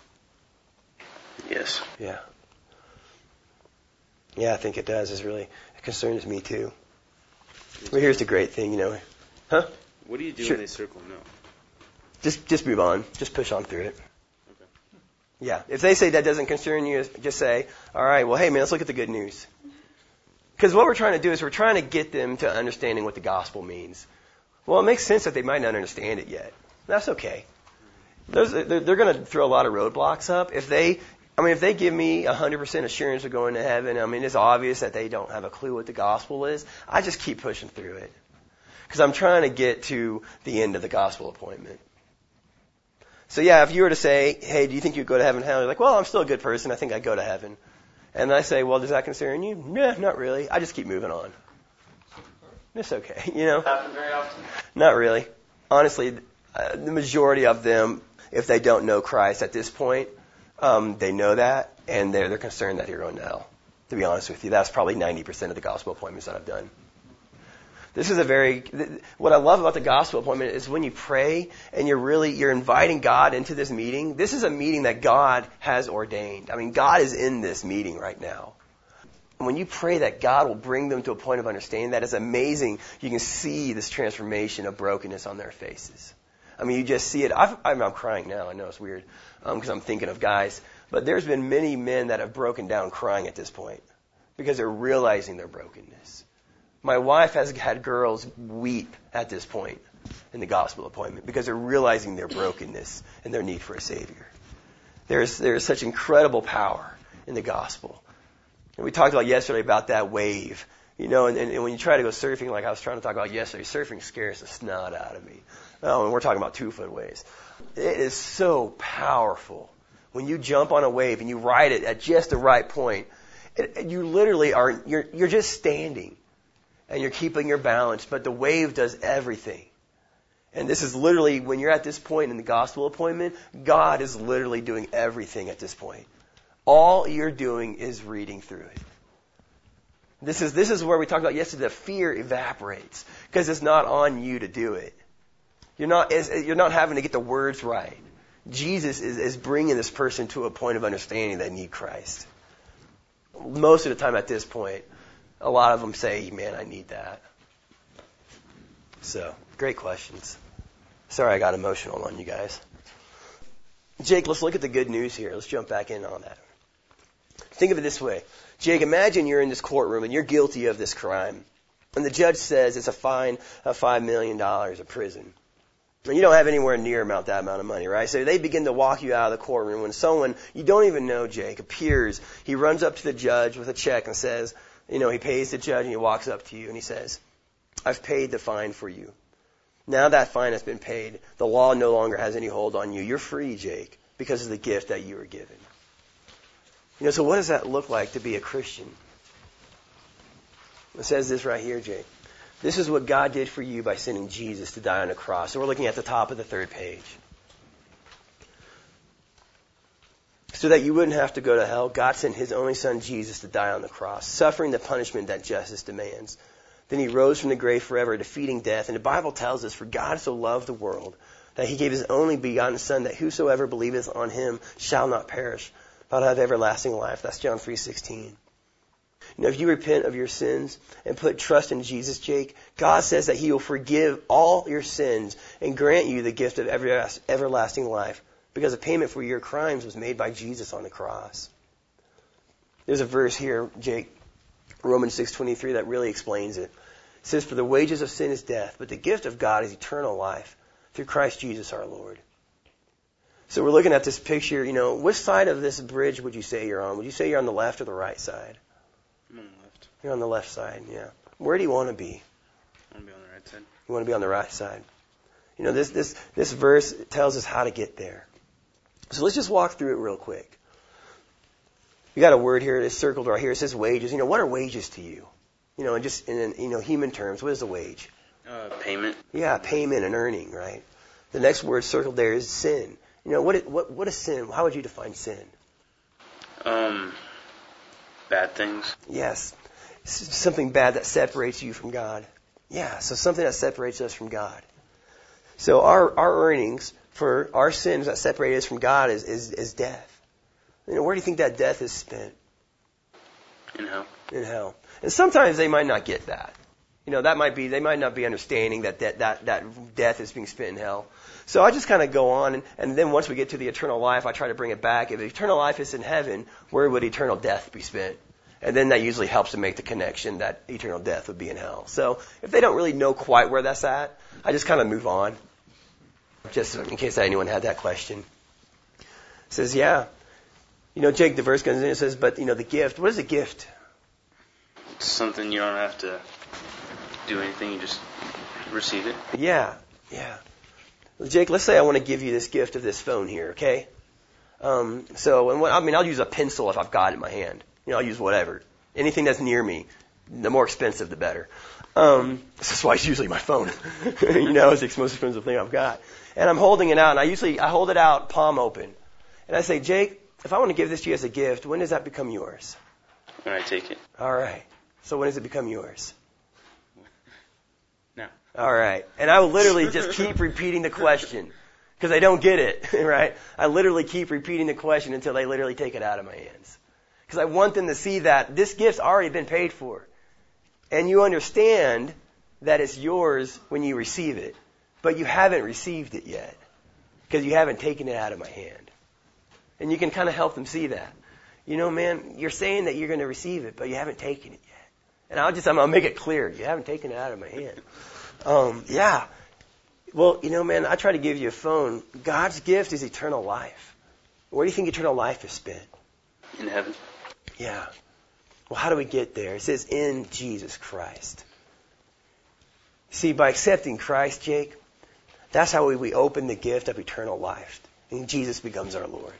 Yes. Yeah. Yeah, I think it does. It's really, it concerns me too. Well, here's the great thing, you know. Huh? What do you do Sure. when they circle no? Just just move on. Just push on through it. Yeah. If they say that doesn't concern you, just say, all right, well, hey, man, let's look at the good news. Because what we're trying to do is we're trying to get them to understanding what the gospel means. Well, it makes sense that they might not understand it yet. That's okay. Those, they're they're going to throw a lot of roadblocks up. If they, I mean, if they give me one hundred percent assurance of going to heaven, I mean, it's obvious that they don't have a clue what the gospel is. I just keep pushing through it. Because I'm trying to get to the end of the gospel appointment. So yeah, if you were to say, hey, do you think you'd go to heaven and hell? You're like, well, I'm still a good person. I think I'd go to heaven. And I say, well, does that concern you? Nah, not really. I just keep moving on. It's okay, you know. Happen very often? Not really. Honestly, uh, the majority of them, if they don't know Christ at this point, um, they know that, and they're, they're concerned that you're going to hell. To be honest with you, that's probably ninety percent of the gospel appointments that I've done. This is a very, what I love about the gospel appointment is when you pray and you're really, you're inviting God into this meeting. This is a meeting that God has ordained. I mean, God is in this meeting right now. And when you pray that God will bring them to a point of understanding, that is amazing. You can see this transformation of brokenness on their faces. I mean, you just see it. I've, I'm, I'm crying now. I know it's weird because um, I'm thinking of guys. But there's been many men that have broken down crying at this point because they're realizing their brokenness. My wife has had girls weep at this point in the gospel appointment because they're realizing their brokenness and their need for a Savior. There's, there's such incredible power in the gospel. And we talked about yesterday about that wave. You know, and, and when you try to go surfing, like I was trying to talk about yesterday, surfing scares the snot out of me. Oh, and we're talking about two-foot waves. It is so powerful. When you jump on a wave and you ride it at just the right point, it, you literally are, you're, you're just standing. And you're keeping your balance, but the wave does everything. And this is literally, when you're at this point in the gospel appointment, God is literally doing everything at this point. All you're doing is reading through it. This is this is where we talked about yesterday, the fear evaporates because it's not on you to do it. You're not you're not having to get the words right. Jesus is, is bringing this person to a point of understanding they need Christ. Most of the time at this point, a lot of them say, man, I need that. So, great questions. Sorry I got emotional on you guys. Jake, let's look at the good news here. Let's jump back in on that. Think of it this way. Jake, imagine you're in this courtroom and you're guilty of this crime. And the judge says it's a fine of five million dollars, a prison. And you don't have anywhere near amount that amount of money, right? So they begin to walk you out of the courtroom when someone you don't even know, Jake, appears. He runs up to the judge with a check and says, you know, he pays the judge and he walks up to you and he says, I've paid the fine for you. Now that fine has been paid. The law no longer has any hold on you. You're free, Jake, because of the gift that you were given. You know, so what does that look like to be a Christian? It says this right here, Jake. This is what God did for you by sending Jesus to die on a cross. So we're looking at the top of the third page. So that you wouldn't have to go to hell, God sent His only Son, Jesus, to die on the cross, suffering the punishment that justice demands. Then He rose from the grave forever, defeating death. And the Bible tells us, for God so loved the world, that He gave His only begotten Son, that whosoever believeth on Him shall not perish, but have everlasting life. That's John three sixteen. You know, if you repent of your sins and put trust in Jesus, Jake, God says that He will forgive all your sins and grant you the gift of everlasting life. Because the payment for your crimes was made by Jesus on the cross. There's a verse here, Jake, Romans six twenty-three, that really explains it. It says, for the wages of sin is death, but the gift of God is eternal life through Christ Jesus our Lord. So we're looking at this picture, you know, which side of this bridge would you say you're on? Would you say you're on the left or the right side? I'm on the left. You're on the left side, yeah. Where do you want to be? I want to be on the right side. You want to be on the right side. You know, this, this, this verse tells us how to get there. So let's just walk through it real quick. We got a word here that's circled right here. It says wages. You know, what are wages to you? You know, and just in, you know, human terms, what is a wage? Uh, payment. Yeah, payment and earning, right? The next word circled there is sin. You know, what what what is sin? How would you define sin? Um, bad things. Yes, S- something bad that separates you from God. Yeah, so something that separates us from God. So our our earnings for our sins that separate us from God is, is, is death. You know, where do you think that death is spent? In hell. In hell. And sometimes they might not get that. You know, that might be, they might not be understanding that that, that, that death is being spent in hell. So I just kind of go on, and, and then once we get to the eternal life, I try to bring it back. If eternal life is in heaven, where would eternal death be spent? And then that usually helps to make the connection that eternal death would be in hell. So if they don't really know quite where that's at, I just kind of move on, just in case anyone had that question. It says, yeah. You know, Jake, the verse comes in and says, but, you know, the gift, what is a gift? It's something you don't have to do anything, you just receive it. Yeah, yeah. Well, Jake, let's say I want to give you this gift of this phone here, okay? Um, so, and what, I mean, I'll use a pencil if I've got it in my hand. You know, I'll use whatever. Anything that's near me, the more expensive, the better. Um, this is why it's usually my phone. You know, it's the most expensive thing I've got. And I'm holding it out, and I usually, I hold it out palm open. And I say, Jake, if I want to give this to you as a gift, when does that become yours? When I take it. All right. So when does it become yours? No. All right. And I will literally just keep repeating the question because I don't get it, right? I literally keep repeating the question until they literally take it out of my hands. Because I want them to see that this gift's already been paid for. And you understand that it's yours when you receive it, but you haven't received it yet because you haven't taken it out of my hand. And you can kind of help them see that. You know, man, you're saying that you're going to receive it, but you haven't taken it yet. And I'll just, I'm going to make it clear. You haven't taken it out of my hand. Um, yeah. Well, you know, man, I try to give you a phone. God's gift is eternal life. Where do you think eternal life is spent? In heaven. Yeah. Well, how do we get there? It says in Jesus Christ. See, by accepting Christ, Jake, that's how we, we open the gift of eternal life. And Jesus becomes our Lord.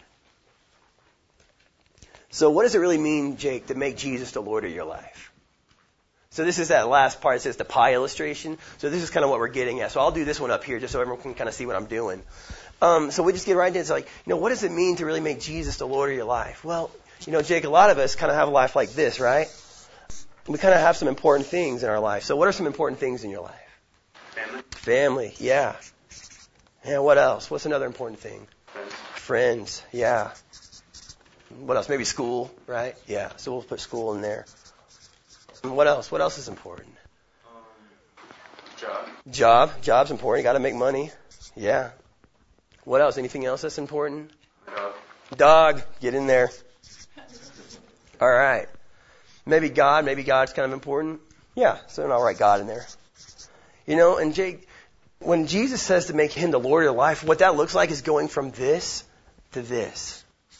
So what does it really mean, Jake, to make Jesus the Lord of your life? So this is that last part. It says the pie illustration. So this is kind of what we're getting at. So I'll do this one up here just so everyone can kind of see what I'm doing. Um, so we just get right into it. It's like, you know, what does it mean to really make Jesus the Lord of your life? Well, you know, Jake, a lot of us kind of have a life like this, right? We kind of have some important things in our life. So what are some important things in your life? Family. Family, yeah. Yeah, what else? What's another important thing? Friends. Friends, yeah. What else? Maybe school, right? Yeah, so we'll put school in there. And what else? What else is important? Um, job. Job. Job's important. You got to make money. Yeah. What else? Anything else that's important? Dog. Dog. Get in there. All right. Maybe God. Maybe God's kind of important. Yeah. So then I'll write God in there. You know, and Jake, when Jesus says to make Him the Lord of your life, what that looks like is going from this to this.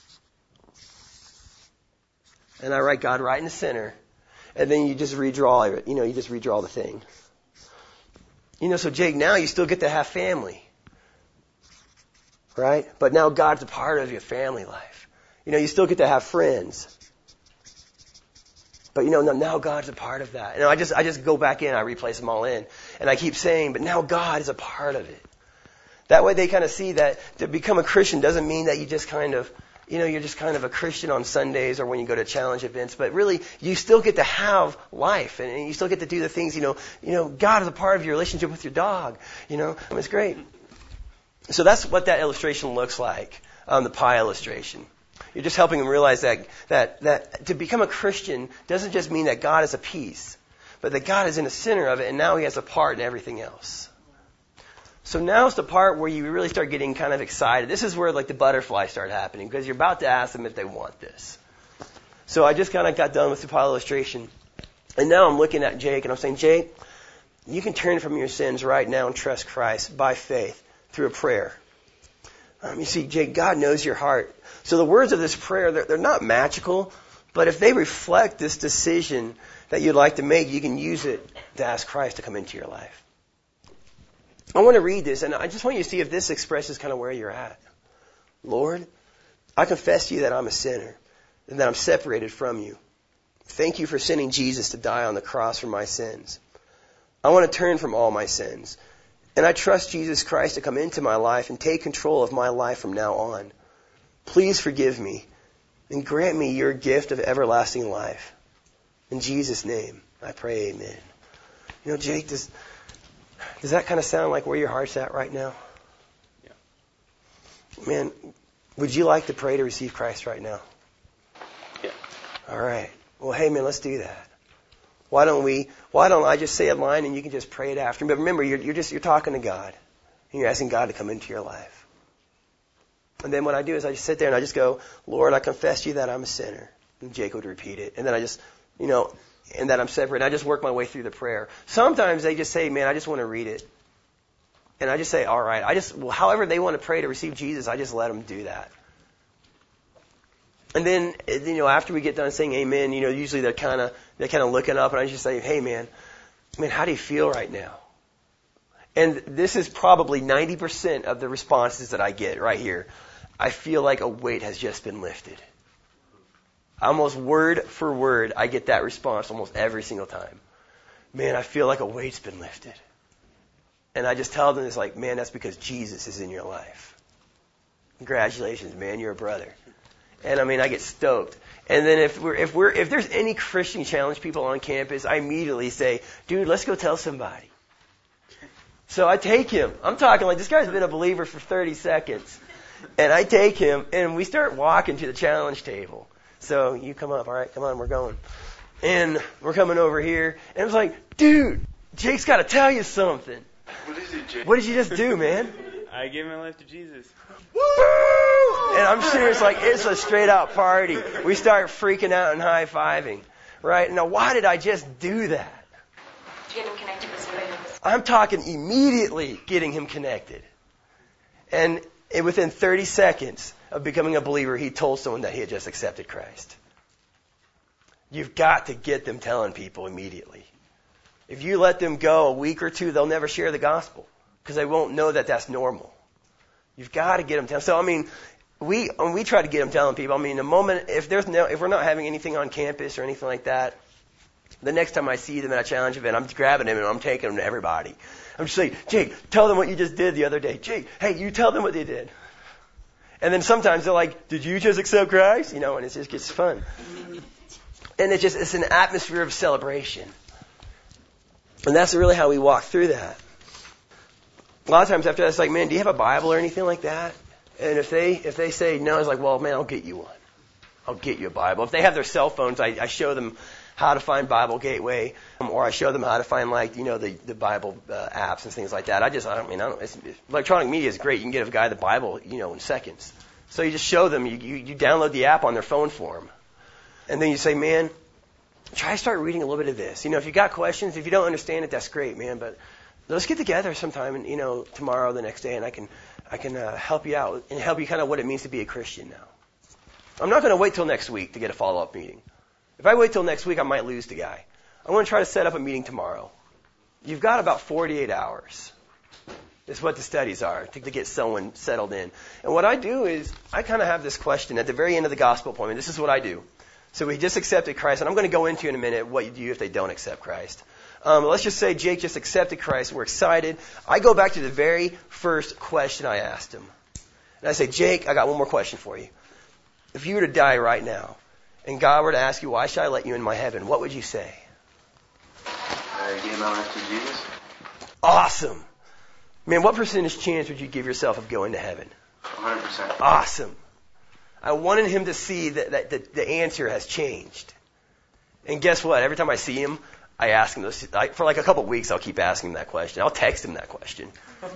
And I write God right in the center. And then you just redraw it. You know, you just redraw the thing. You know, so Jake, now you still get to have family. Right? But now God's a part of your family life. You know, you still get to have friends. But you know, now God's a part of that. And I just, I just go back in, I replace them all in. And I keep saying, but now God is a part of it. That way they kind of see that to become a Christian doesn't mean that you just kind of, you know, you're just kind of a Christian on Sundays or when you go to challenge events, but really you still get to have life and you still get to do the things, you know, you know, God is a part of your relationship with your dog, you know, I mean, it's great. So that's what that illustration looks like, um, the pie illustration. You're just helping them realize that, that, that to become a Christian doesn't just mean that God is a piece, but that God is in the center of it and now He has a part in everything else. So now's the part where you really start getting kind of excited. This is where like the butterflies start happening because you're about to ask them if they want this. So I just kind of got done with the pile illustration. And now I'm looking at Jake and I'm saying, Jake, you can turn from your sins right now and trust Christ by faith through a prayer. Um, you see, Jake, God knows your heart. So the words of this prayer, they're, they're not magical, but if they reflect this decision that you'd like to make, you can use it to ask Christ to come into your life. I want to read this, and I just want you to see if this expresses kind of where you're at. Lord, I confess to you that I'm a sinner and that I'm separated from you. Thank you for sending Jesus to die on the cross for my sins. I want to turn from all my sins, and I trust Jesus Christ to come into my life and take control of my life from now on. Please forgive me and grant me your gift of everlasting life. In Jesus' name, I pray, amen. You know, Jake, does... Does that kind of sound like where your heart's at right now? Yeah. Man, would you like to pray to receive Christ right now? Yeah. All right. Well, hey, man, let's do that. Why don't we, why don't I just say a line and you can just pray it after me? But remember, you're, you're just, you're talking to God. and you're asking God to come into your life. And then what I do is I just sit there and I just go, Lord, I confess to you that I'm a sinner. And Jake would repeat it. And then I just, you know, and that I'm separate. And I just work my way through the prayer. Sometimes they just say, man, I just want to read it. And I just say, all right. I just, well, however they want to pray to receive Jesus, I just let them do that. And then, you know, after we get done saying amen, you know, usually they're kind of, they're kind of looking up and I just say, hey man, man, how do you feel right now? And this is probably ninety percent of the responses that I get right here. I feel like a weight has just been lifted. Almost word for word, I get that response almost every single time. Man, I feel like a weight's been lifted. And I just tell them, it's like, man, that's because Jesus is in your life. Congratulations, man, you're a brother. And I mean, I get stoked. And then if we're, if we're, if there's any Christian challenge people on campus, I immediately say, dude, let's go tell somebody. So I take him. I'm talking like this guy's been a believer for thirty seconds. And I take him and we start walking to the challenge table. So you come up, all right, come on, we're going. And we're coming over here. And it was like, dude, Jake's got to tell you something. What is it, Jake? What did you just do, man? I gave my life to Jesus. Woo! And I'm serious, like it's a straight out party. We start freaking out and high-fiving, right? Now, why did I just do that? To get him connected with somebody else. I'm talking immediately getting him connected. And within thirty seconds of becoming a believer, he told someone that he had just accepted Christ. You've got to get them telling people immediately. If you let them go a week or two, they'll never share the gospel because they won't know that that's normal. You've got to get them telling. So, I mean, we we try to get them telling people. I mean, the moment, if there's no, if we're not having anything on campus or anything like that, the next time I see them at a challenge event, I'm grabbing them and I'm taking them to everybody. I'm just saying, Jake, tell them what you just did the other day. Jake, hey, you tell them what they did. And then sometimes they're like, did you just accept Christ? You know, and it just gets fun. And it's just, it's an atmosphere of celebration. And that's really how we walk through that. A lot of times after that, it's like, man, do you have a Bible or anything like that? And if they if they say no, it's like, well, man, I'll get you one. I'll get you a Bible. If they have their cell phones, I, I show them how to find Bible Gateway, um, or I show them how to find, like, you know, the, the Bible uh, apps and things like that. I just, I don't mean, I don't, it's, electronic media is great. You can get a guy the Bible, you know, in seconds. So you just show them, you, you, you download the app on their phone for them. And then you say, man, try to start reading a little bit of this. You know, if you got questions, if you don't understand it, that's great, man, but let's get together sometime, and you know, tomorrow, the next day, and I can, I can uh, help you out and help you kind of what it means to be a Christian now. I'm not going to wait till next week to get a follow-up meeting. If I wait till next week, I might lose the guy. I want to try to set up a meeting tomorrow. You've got about forty-eight hours. Is what the studies are to, to get someone settled in. And what I do is I kind of have this question at the very end of the gospel appointment. This is what I do. So we just accepted Christ, and I'm going to go into in a minute what you do if they don't accept Christ. Um, let's just say Jake just accepted Christ. We're excited. I go back to the very first question I asked him. And I say, Jake, I got one more question for you. If you were to die right now, and God were to ask you, why should I let you in my heaven, what would you say? I gave my life to Jesus. Awesome. Man, what percentage chance would you give yourself of going to heaven? one hundred percent. Awesome. I wanted him to see that, that, that the answer has changed. And guess what? Every time I see him, I ask him this. I, for like a couple of weeks, I'll keep asking him that question. I'll text him that question.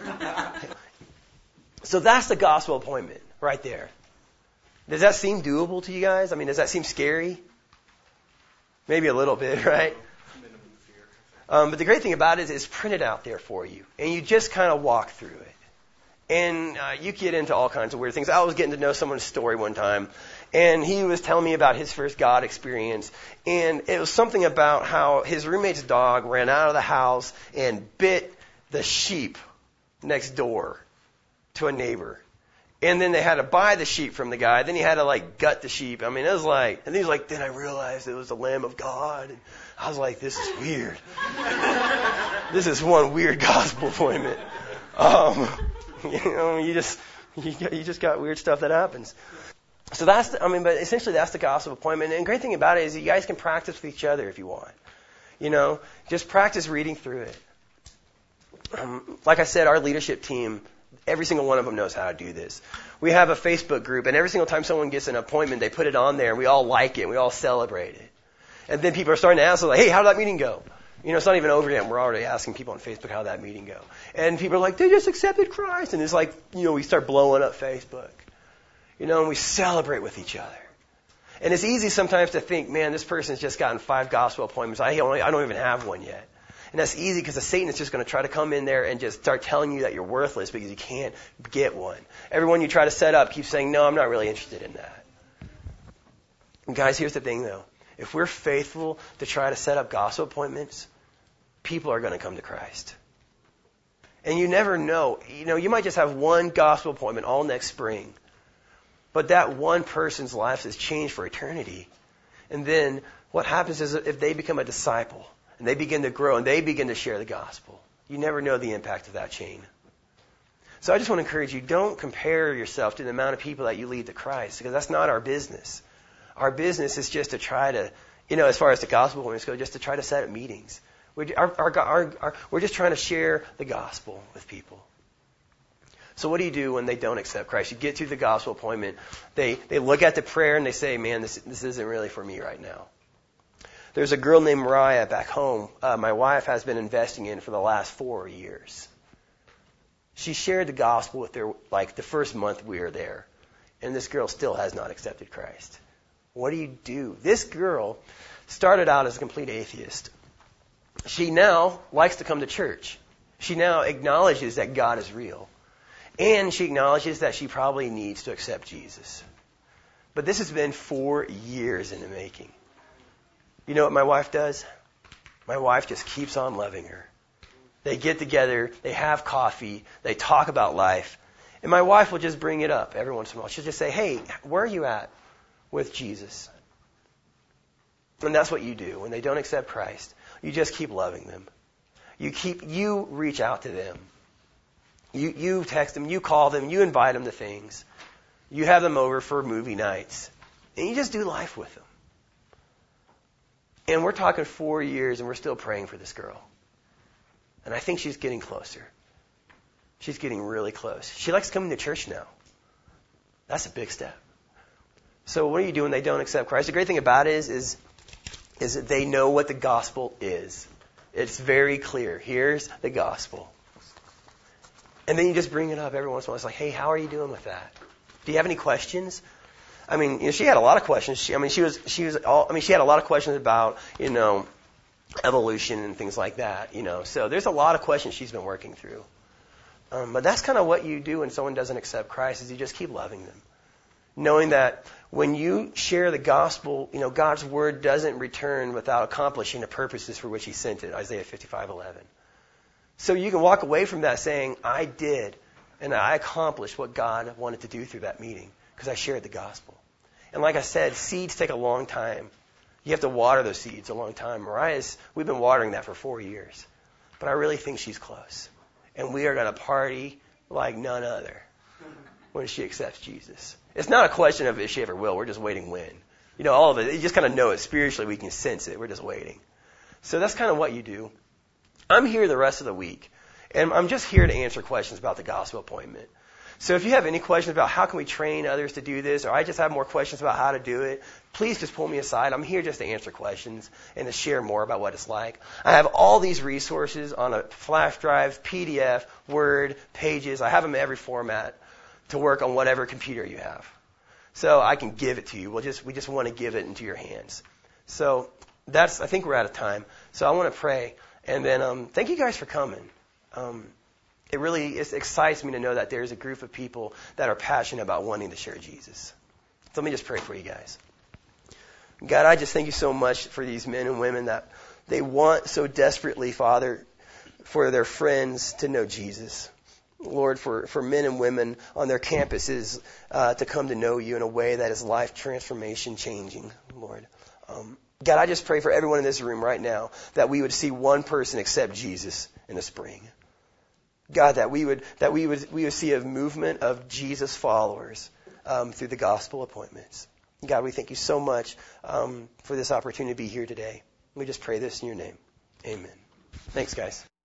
So that's the gospel appointment right there. Does that seem doable to you guys? I mean, does that seem scary? Maybe a little bit, right? Um, but the great thing about it is it's printed out there for you. And you just kind of walk through it. And uh, you get into all kinds of weird things. I was getting to know someone's story one time, and he was telling me about his first God experience. And it was something about how his roommate's dog ran out of the house and bit the sheep next door to a neighbor. And then they had to buy the sheep from the guy. Then he had to, like, gut the sheep. I mean, it was like, and he was like, then I realized it was the Lamb of God. And I was like, this is weird. This is one weird gospel appointment. Um, you know, you just, you, you just got weird stuff that happens. So that's, the, I mean, but essentially that's the gospel appointment. And the great thing about it is you guys can practice with each other if you want. You know, just practice reading through it. Um, like I said, our leadership team, every single one of them knows how to do this. We have a Facebook group, and every single time someone gets an appointment, they put it on there, and we all like it, and we all celebrate it. And then people are starting to ask, like, hey, how did that meeting go? You know, it's not even over yet. And we're already asking people on Facebook how that meeting go. And people are like, they just accepted Christ. And it's like, you know, we start blowing up Facebook. You know, and we celebrate with each other. And it's easy sometimes to think, man, this person's just gotten five gospel appointments. I, only, I don't even have one yet. And that's easy because the Satan is just going to try to come in there and just start telling you that you're worthless because you can't get one. Everyone you try to set up keeps saying, no, I'm not really interested in that. And guys, here's the thing, though. If we're faithful to try to set up gospel appointments, people are going to come to Christ. And you never know. You know, you might just have one gospel appointment all next spring. But that one person's life is changed for eternity. And then what happens is if they become a disciple and they begin to grow and they begin to share the gospel, you never know the impact of that chain. So I just want to encourage you, don't compare yourself to the amount of people that you lead to Christ, because that's not our business. Our business is just to try to, you know, as far as the gospel appointments go, just to try to set up meetings. We're, our, our, our, our, we're just trying to share the gospel with people. So what do you do when they don't accept Christ? You get to the gospel appointment. They they look at the prayer and they say, man, this this isn't really for me right now. There's a girl named Mariah back home. Uh, my wife has been investing in for the last four years. She shared the gospel with her like the first month we were there. And this girl still has not accepted Christ. What do you do? This girl started out as a complete atheist. She now likes to come to church. She now acknowledges that God is real. And she acknowledges that she probably needs to accept Jesus. But this has been four years in the making. You know what my wife does? My wife just keeps on loving her. They get together, they have coffee, they talk about life. And my wife will just bring it up every once in a while. She'll just say, hey, where are you at with Jesus? And that's what you do. When they don't accept Christ, you just keep loving them. You keep, you reach out to them. You, you text them, you call them, you invite them to things. You have them over for movie nights. And you just do life with them. And we're talking four years and we're still praying for this girl. And I think she's getting closer. She's getting really close. She likes coming to church now. That's a big step. So what do you do when they don't accept Christ? The great thing about it is, is, is that they know what the gospel is. It's very clear. Here's the gospel. And then you just bring it up every once in a while. It's like, hey, how are you doing with that? Do you have any questions? I mean, you know, she had a lot of questions. She, I mean, she was, she was all, I mean, she had a lot of questions about, you know, evolution and things like that, you know. So there's a lot of questions she's been working through. Um, but that's kind of what you do when someone doesn't accept Christ, is you just keep loving them. Knowing that when you share the gospel, you know, God's word doesn't return without accomplishing the purposes for which he sent it, Isaiah fifty-five eleven. So you can walk away from that saying, I did, and I accomplished what God wanted to do through that meeting because I shared the gospel. And like I said, seeds take a long time. You have to water those seeds a long time. Mariah's, we've been watering that for four years. But I really think she's close. And we are going to party like none other when she accepts Jesus. It's not a question of if she ever will. We're just waiting when. You know, all of it, you just kind of know it. Spiritually, we can sense it. We're just waiting. So that's kind of what you do. I'm here the rest of the week, and I'm just here to answer questions about the gospel appointment. So if you have any questions about how can we train others to do this, or I just have more questions about how to do it, please just pull me aside. I'm here just to answer questions and to share more about what it's like. I have all these resources on a flash drive, P D F, Word, Pages. I have them in every format to work on whatever computer you have. So I can give it to you. We'll just, we just want to give it into your hands. So that's, I think we're out of time. So I want to pray. And then um, thank you guys for coming. Um, it really it excites me to know that there's a group of people that are passionate about wanting to share Jesus. So let me just pray for you guys. God, I just thank you so much for these men and women that they want so desperately, Father, for their friends to know Jesus. Lord, for, for men and women on their campuses uh, to come to know you in a way that is life transformation changing, Lord. Um, God, I just pray for everyone in this room right now that we would see one person accept Jesus in the spring. God, that we would that we would we would see a movement of Jesus followers um, through the gospel appointments. God, we thank you so much um, for this opportunity to be here today. We just pray this in your name. Amen. Thanks, guys.